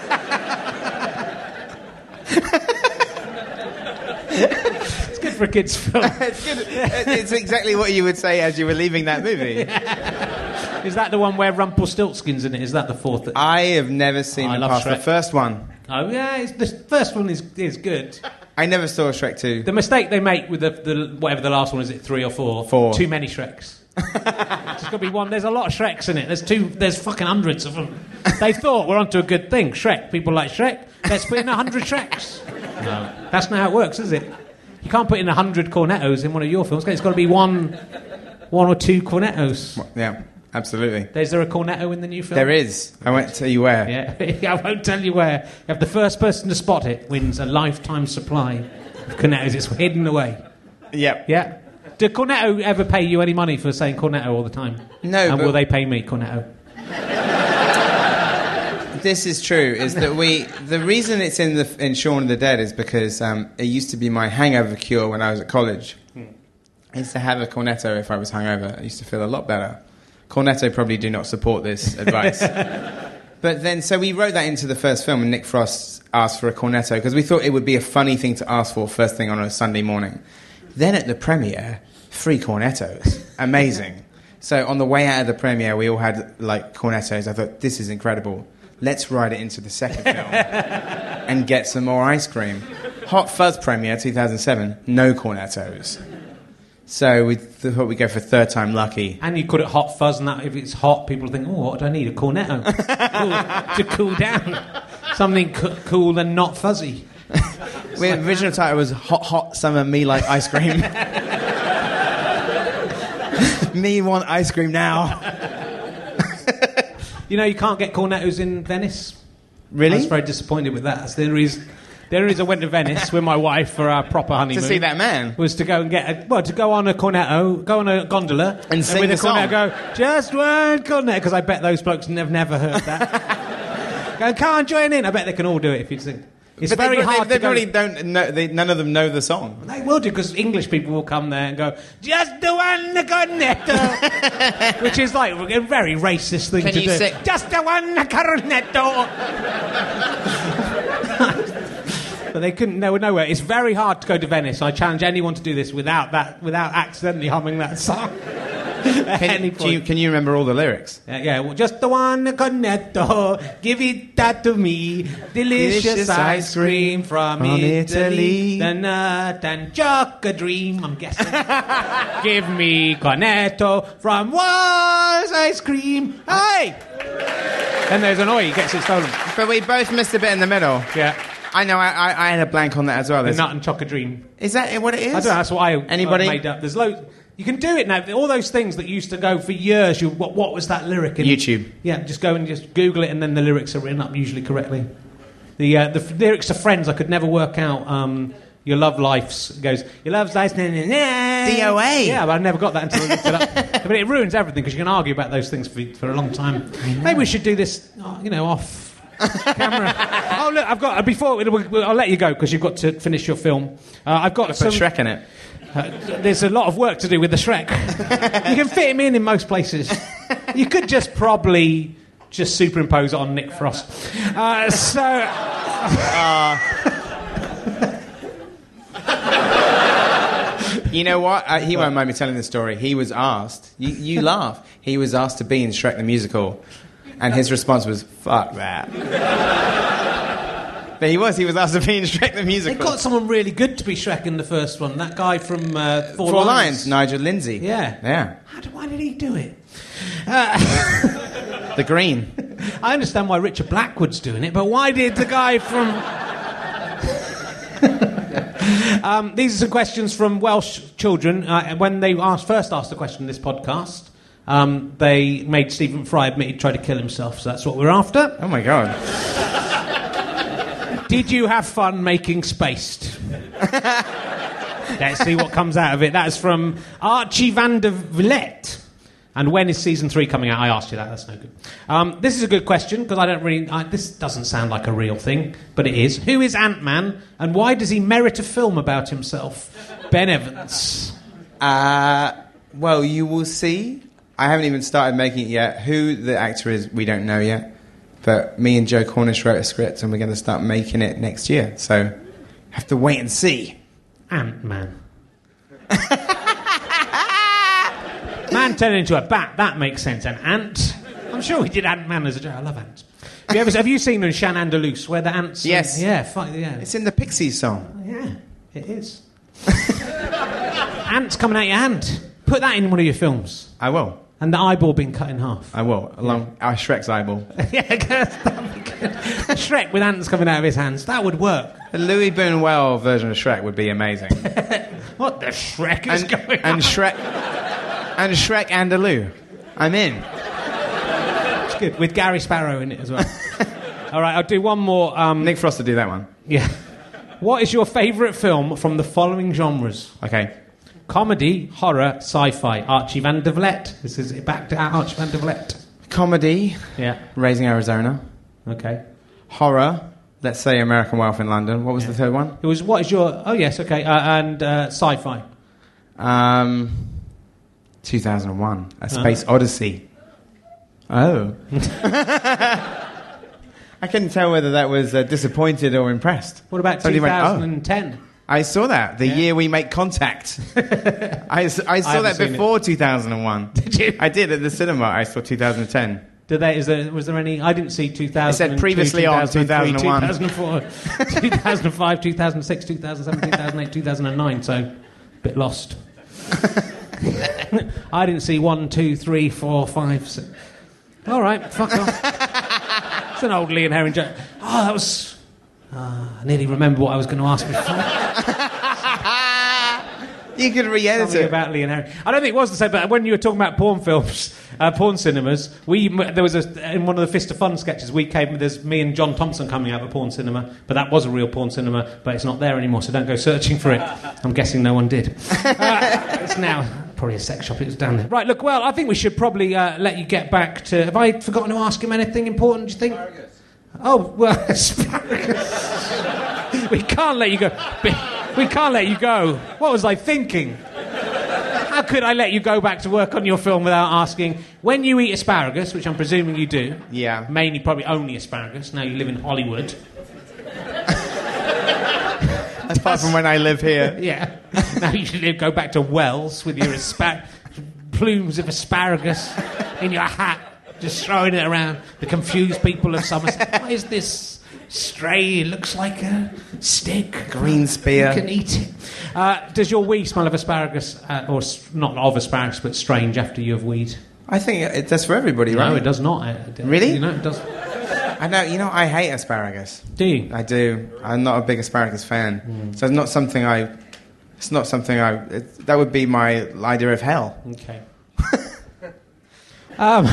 D: It's good for a kid's film.
E: It's good. It's exactly what you would say as you were leaving that movie.
D: Is that the one where Rumpelstiltskin's in it? Is that the fourth? That...
E: I have never seen
D: I
E: it
D: love
E: past
D: Shrek.
E: the first one.
D: Oh, yeah, it's, the first one is is good.
E: I never saw Shrek two.
D: The mistake they make with the, the whatever the last one is, it three or four?
E: Four.
D: Too many Shreks. There's got to be one. There's a lot of Shreks in it. There's two. There's fucking hundreds of them. They thought we're onto a good thing. Shrek. People like Shrek. Let's put in a hundred Shreks. No, that's not how it works, is it? You can't put in a hundred Cornettos in one of your films. It's got to be one, one or two Cornettos.
E: Yeah, absolutely.
D: Is there a Cornetto in the new film?
E: There is. I won't tell you where.
D: Yeah, I won't tell you where. You have the first person to spot it wins a lifetime supply of Cornettos. It's hidden away.
E: Yep.
D: Yeah. Did Cornetto ever pay you any money for saying Cornetto all the time?
E: No,
D: And
E: but-
D: will they pay me Cornetto?
E: This is true. Is that we? The reason it's in the in Shaun of the Dead is because um, it used to be my hangover cure when I was at college. I used to have a Cornetto if I was hungover. I used to feel a lot better. Cornetto probably do not support this advice. But then, so we wrote that into the first film, and Nick Frost asked for a Cornetto because we thought it would be a funny thing to ask for first thing on a Sunday morning. Then at the premiere, free Cornettos. Amazing. So on the way out of the premiere, we all had, like, Cornettos. I thought, this is incredible. Let's write it into the second film and get some more ice cream. Hot Fuzz premiere, two thousand seven, no Cornettos. So we thought we'd go for third time lucky.
D: And you call it Hot Fuzz, and that if it's hot, people think, oh, what do I need? A Cornetto. Cool, to cool down. Something co- cool and not fuzzy.
E: The original title was Hot Hot Summer Me Like Ice Cream. Me want ice cream now.
D: You know, you can't get Cornettos in Venice.
E: Really?
D: I was very disappointed with that. That's the reason. The only reason I went to Venice with my wife for our proper honeymoon
E: To see that man?
D: was to go and get a, well, to go on a cornetto, go on a gondola,
E: And sing
D: with
E: the
D: a cornetto
E: song.
D: go, just one cornetto, because I bet those blokes have never heard that. Go, can't join in. I bet they can all do it if you sing. It's
E: But
D: very
E: they,
D: hard
E: they,
D: to
E: they
D: go.
E: probably don't know, they, none of them know the song.
D: They will do, because English people will come there and go, just the one cornetto, which is like a very racist thing
E: Can
D: to
E: you
D: do.
E: sing-
D: Just the one cornetto. But they couldn't. They were nowhere. It's very hard to go to Venice. I challenge anyone to do this without that, without accidentally humming that song. At
E: Can,
D: any
E: do you,
D: point.
E: can you remember all the lyrics?
D: Yeah, yeah, well, just the one cornetto, give it that to me. Delicious,
E: Delicious
D: ice cream from,
E: from
D: Italy.
E: Italy.
D: The nut and chocolate dream, I'm guessing. Give me cornetto from Wall's ice cream. Hey! Then there's an oi, gets it stolen.
E: But we both missed a bit in the middle.
D: Yeah.
E: I know, I, I, I had a blank on that as well.
D: The
E: There's-
D: nut and chocolate dream.
E: Is that what it is?
D: I don't know, that's what I
E: Anybody?
D: I made up. There's loads. You can do it now. All those things that used to go for years. You, what, what was that lyric? In,
E: YouTube.
D: Yeah, just go and just Google it, and then the lyrics are written up usually correctly. The uh, the f- lyrics to Friends, I could never work out. Um, your love life's goes. Your love's life's na na na.
E: D O A.
D: Yeah, but I never got that until I looked it up. But it ruins everything because you can argue about those things for for a long time. Maybe we should do this, oh, you know, off camera. Oh look, I've got before. I'll let you go because you've got to finish your film. Uh, I've got
E: Put
D: some.
E: Shrek in it.
D: Uh, there's a lot of work to do with the Shrek. You can fit him in in most places. You could just probably just superimpose it on Nick Frost. Uh, so...
E: You know what? Uh, he won't mind me telling the story. He was asked, you, you laugh, he was asked to be in Shrek the Musical, and his response was, fuck that. But he was, he was asked to be in Shrek the
D: They
E: Musical.
D: got someone really good to be Shrek in the first one. That guy from uh, Four,
E: Four
D: Lions.
E: Lions, Nigel Lindsay.
D: Yeah.
E: Yeah.
D: How do, why did he do it?
E: The Green.
D: I understand why Richard Blackwood's doing it, but why did the guy from... um, these are some questions from Welsh children. Uh, when they asked, first asked the question in this podcast, um, they made Stephen Fry admit he'd tried to kill himself, so that's what we're after.
E: Oh my God.
D: Did you have fun making Spaced? Let's see what comes out of it. That's from Archie van der Vliet. And when is season three coming out? I asked you that. That's no good. Um, this is a good question because I don't really. I, this doesn't sound like a real thing, but it is. Who is Ant-Man, and why does he merit a film about himself? Ben Evans.
E: Uh, well, you will see. I haven't even started making it yet. Who the actor is, we don't know yet. But me and Joe Cornish wrote a script, and we're going to start making it next year. So, have to wait and see.
D: Ant-Man. Man turning into a bat, that makes sense. An ant. I'm sure we did Ant-Man as a joke. I love ants. Have you, ever, have you seen Shan Andalus, where the ants...
E: Yes.
D: Are, yeah, fi- yeah.
E: It's in the Pixies song.
D: Yeah, it is. Ants coming out your hand. Put that in one of your films.
E: I will.
D: And the eyeball being cut in half.
E: I will, along yeah. our Shrek's eyeball.
D: Yeah, that would be good. Shrek with ants coming out of his hands. That would work.
E: A Louis Buñuel version of Shrek would be amazing.
D: What the Shrek is
E: and,
D: going
E: and
D: on?
E: Shrek, and Shrek Andalou. I'm in.
D: It's good. With Gary Sparrow in it as well. All right, I'll do one more. Um,
E: Nick Frost to do that one.
D: Yeah. What is your favourite film from the following genres?
E: Okay.
D: Comedy, horror, sci-fi. Archie Van der Vlet. This is back to Archie Van der Vlet.
E: Comedy.
D: Yeah.
E: Raising Arizona.
D: Okay.
E: Horror. Let's say American Wealth in London. What was
D: yeah.
E: the third one?
D: It was, what is your... Oh, yes, okay. Uh, and uh, sci-fi.
E: Um, two thousand one. A Space uh. Odyssey. Oh. I couldn't tell whether that was uh, disappointed or impressed.
D: What about
E: Somebody
D: twenty ten?
E: Went, oh. I saw that, the yeah. year we make contact. I, I saw I that before two thousand one.
D: Did you?
E: I did, at the cinema. I saw two thousand ten.
D: Did they, is there, was there any... I didn't see two thousand two,
E: it said previously on two thousand one.
D: two thousand four, two thousand five, two thousand six, two thousand seven, two thousand eight, two thousand nine, so a bit lost. I didn't see one, two, three, four, five, six. All right, fuck off. It's an old Lee and Herring joke. Oh, that was... Uh, I nearly remember what I was going to ask before.
E: You could re-edit
D: Something
E: it.
D: about Lee and Harry. I don't think it was the same, but when you were talking about porn films, uh, porn cinemas, we there was a in one of the Fist of Fun sketches. We came. There's me and John Thompson coming out of a porn cinema, but that was a real porn cinema, but it's not there anymore. So don't go searching for it. I'm guessing no one did. Uh, it's now probably a sex shop. It was down there. Right. Look. Well, I think we should probably uh, let you get back to. Have I forgotten to ask him anything important? Do you think? Asparagus. Oh well, asparagus. We can't let you go. We can't let you go. What was I thinking? How could I let you go back to work on your film without asking, when you eat asparagus, which I'm presuming you do,
E: yeah,
D: mainly probably only asparagus, now you live in Hollywood.
E: Apart from when I live here.
D: Yeah. Now you live, go back to Wells with your aspar- plumes of asparagus in your hat, just throwing it around. The confused people of Somerset. What is this? Stray, it looks like a stick.
E: Green spear.
D: You can eat it. Uh, does your wee smell of asparagus, uh, or not of asparagus, but strange after you have weed?
E: I think it does for everybody, right?
D: No, it does not. It,
E: really?
D: You know, it does.
E: I know. You know, I hate asparagus.
D: Do you?
E: I do. I'm not a big asparagus fan, mm. so it's not something I. It's not something I. It, that would be my idea of hell.
D: Okay. um.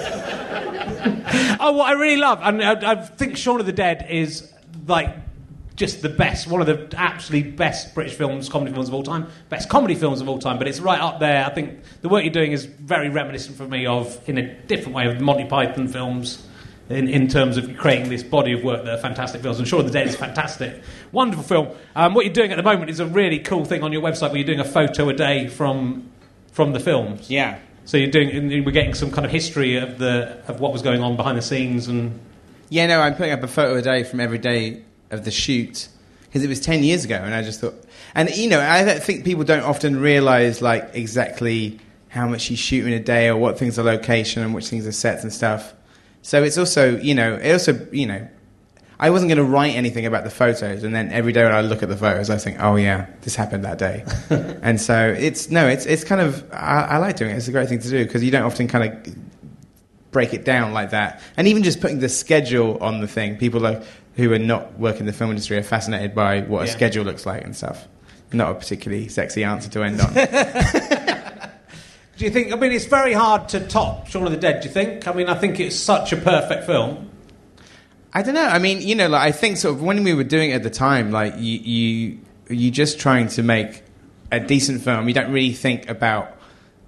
D: Oh, what I really love, and I, I think Shaun of the Dead is like just the best, one of the absolutely best British films, comedy films of all time, best comedy films of all time. But it's right up there. I think the work you're doing is very reminiscent for me of, in a different way, of Monty Python films. In, in terms of creating this body of work that are fantastic films. And Shaun of the Dead is fantastic. Wonderful film. Um, what you're doing at the moment is a really cool thing on your website where you're doing a photo a day from from the films.
E: Yeah.
D: So you're doing, we're getting some kind of history of the of what was going on behind the scenes and...
E: Yeah, no, I'm putting up a photo a day from every day of the shoot because it was ten years ago, and I just thought... And, you know, I think people don't often realise, like, exactly how much you shoot in a day or what things are location and which things are sets and stuff. So it's also, you know, it also, you know, I wasn't going to write anything about the photos, and then every day when I look at the photos, I think, oh yeah, this happened that day. And so it's, no, it's it's kind of, I, I like doing it. It's a great thing to do because you don't often kind of break it down like that. And even just putting the schedule on the thing, people like, who are not working in the film industry are fascinated by what a
D: yeah.
E: schedule looks like and stuff. Not a particularly sexy answer to end on.
D: Do you think, I mean, it's very hard to top Shaun of the Dead, do you think? I mean, I think it's such a perfect film.
E: I don't know. I mean, you know, like I think sort of when we were doing it at the time, like you, you, you're just trying to make a decent film. You don't really think about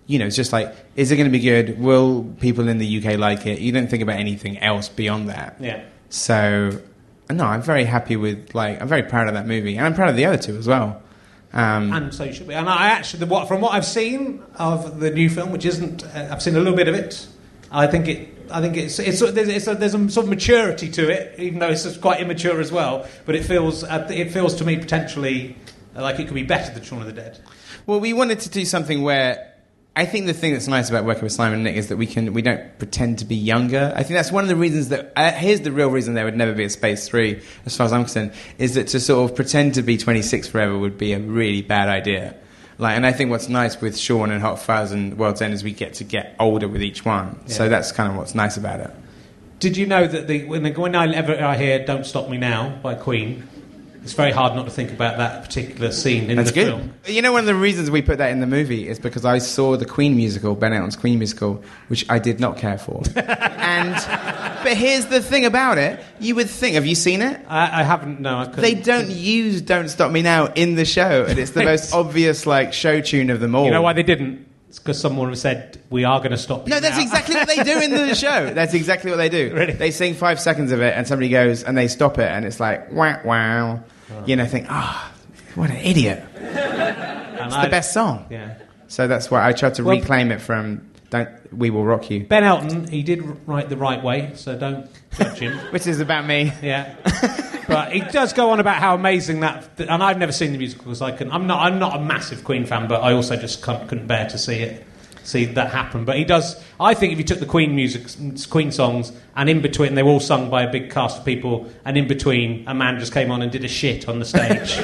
E: you know, it's just like, is it going to be good? Will people in the U K like it? You don't think about anything else beyond that.
D: Yeah.
E: So, no, I'm very happy with, like, I'm very proud of that movie. And I'm proud of the other two as well. Um,
D: and so you should be. And I actually, the, what, from what I've seen of the new film, which isn't, uh, I've seen a little bit of it, I think it, I think it's, it's, there's, it's a, there's a sort of maturity to it, even though it's quite immature as well. But it feels, uh, it feels to me potentially like it could be better than Shaun of the Dead.
E: Well, we wanted to do something where I think the thing that's nice about working with Simon and Nick is that we can we don't pretend to be younger. I think that's one of the reasons that uh, here's the real reason there would never be a Space three, as far as I'm concerned, is that to sort of pretend to be twenty-six forever would be a really bad idea. Like, and I think what's nice with Shaun and Hot Fuzz and World's End is we get to get older with each one. Yeah. So that's kind of what's nice about it.
D: Did you know that the when, the, when I ever I hear "Don't Stop Me Now" by Queen, it's very hard not to think about that particular scene in
E: That's
D: the
E: good.
D: film.
E: You know, one of the reasons we put that in the movie is because I saw the Queen musical, Ben Elton's Queen musical, which I did not care for. and But here's the thing about it. You would think... Have you seen it?
D: I, I haven't, no. I couldn't.
E: They don't use Don't Stop Me Now in the show, and it's the most obvious, like, show tune of them all.
D: You know why they didn't? It's because someone said, we are going to stop you
E: No, that's
D: now.
E: exactly what they do in the show. That's exactly what they do.
D: Really?
E: They sing five seconds of it, and somebody goes, and they stop it, and it's like, wow, wow. Oh. You know, think, ah, oh, what an idiot. It's I, the best song.
D: Yeah.
E: So that's why I tried to
D: well,
E: reclaim it from Don't We Will Rock You.
D: Ben Elton, he did write the right way, so don't judge him.
E: Which is about me.
D: Yeah. But he does go on about how amazing that... And I've never seen the musical because I can... I'm not, I'm not a massive Queen fan, but I also just couldn't bear to see it. See that happen, but he does. I think if you took the Queen music, Queen songs, and in between they were all sung by a big cast of people, and in between a man just came on and did a shit on the stage,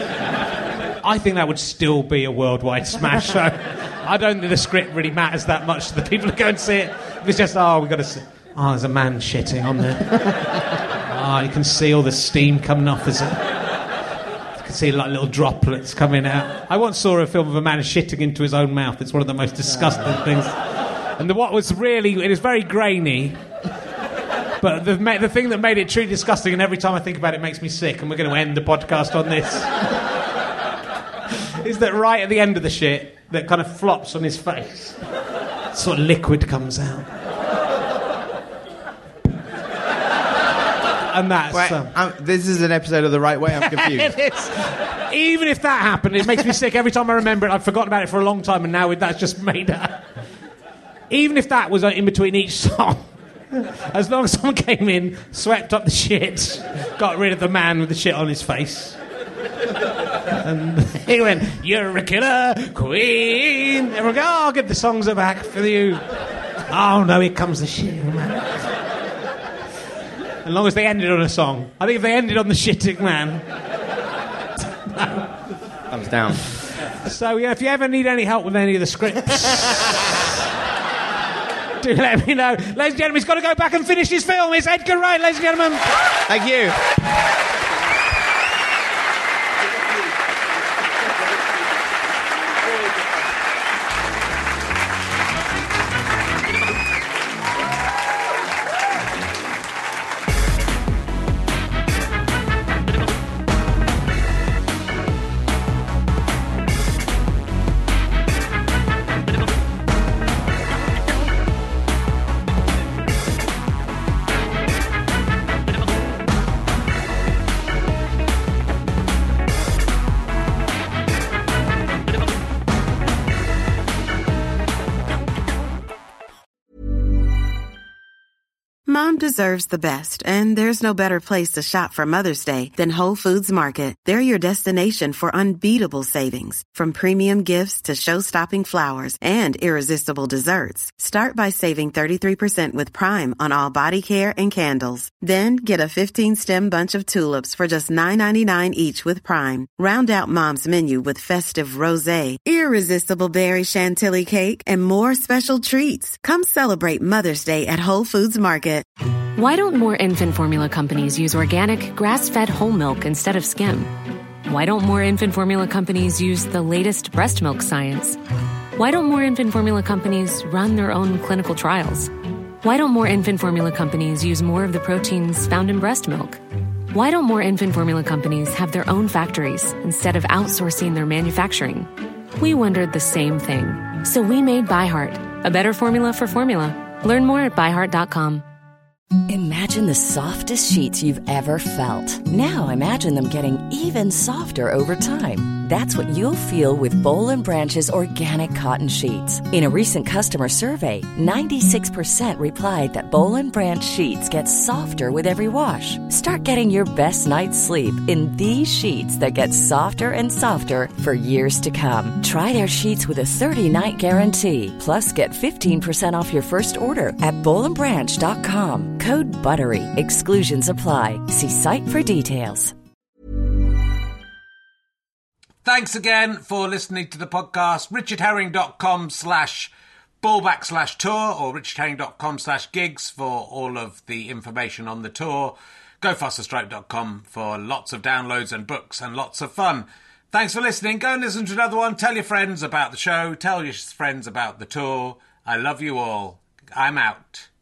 D: I think that would still be a worldwide smash. So I don't think the script really matters that much to the people who go and see it. If it's just oh, we've got to see, oh, there's a man shitting on there. Ah, oh, you can see all the steam coming off as it. See like little droplets coming out. I once saw a film of a man shitting into his own mouth. It's one of the most disgusting things. And the, what was really, it is very grainy. But the the thing that made it truly disgusting, and every time I think about it, makes me sick. And we're going to end the podcast on this. Is that right at the end of the shit that kind of flops on his face? Sort of liquid comes out. And that's...
E: Wait,
D: um,
E: this is an episode of The Right Way, I'm confused.
D: It is. Even if that happened, it makes me sick every time I remember it. I've forgotten about it for a long time, and now that's just made up. Even if that was in between each song, as long as someone came in, swept up the shit, got rid of the man with the shit on his face, and he went, "You're a killer, Queen." Everyone go, "Oh, good, the songs are back for you." Oh no, here comes the shit, man. As long as they ended on a song. I think if they ended on the shitting man...
E: Thumbs down.
D: So, yeah, if you ever need any help with any of the scripts... do let me know. Ladies and gentlemen, he's got to go back and finish his film. It's Edgar Wright, ladies and gentlemen.
E: Thank you.
H: Mom deserves the best, and there's no better place to shop for Mother's Day than Whole Foods Market. They're your destination for unbeatable savings, from premium gifts to show-stopping flowers and irresistible desserts. Start by saving thirty-three percent with Prime on all body care and candles. Then get a fifteen-stem bunch of tulips for just nine ninety-nine each with Prime. Round out Mom's menu with festive rosé, irresistible berry chantilly cake, and more special treats. Come celebrate Mother's Day at Whole Foods Market.
I: Why don't more infant formula companies use organic, grass-fed whole milk instead of skim? Why don't more infant formula companies use the latest breast milk science? Why don't more infant formula companies run their own clinical trials? Why don't more infant formula companies use more of the proteins found in breast milk? Why don't more infant formula companies have their own factories instead of outsourcing their manufacturing? We wondered the same thing. So we made ByHeart, a better formula for formula. Learn more at by heart dot com.
J: Imagine the softest sheets you've ever felt. Now imagine them getting even softer over time. That's what you'll feel with Boll and Branch's organic cotton sheets. In a recent customer survey, ninety-six percent replied that Boll and Branch sheets get softer with every wash. Start getting your best night's sleep in these sheets that get softer and softer for years to come. Try their sheets with a thirty-night guarantee. Plus, get fifteen percent off your first order at boll and branch dot com. Code BUTTERY. Exclusions apply. See site for details.
A: Thanks again for listening to the podcast. richardherring.com slash ballback slash tour or richardherring.com slash gigs for all of the information on the tour. go faster stroke dot com for lots of downloads and books and lots of fun. Thanks for listening. Go and listen to another one. Tell your friends about the show. Tell your friends about the tour. I love you all. I'm out.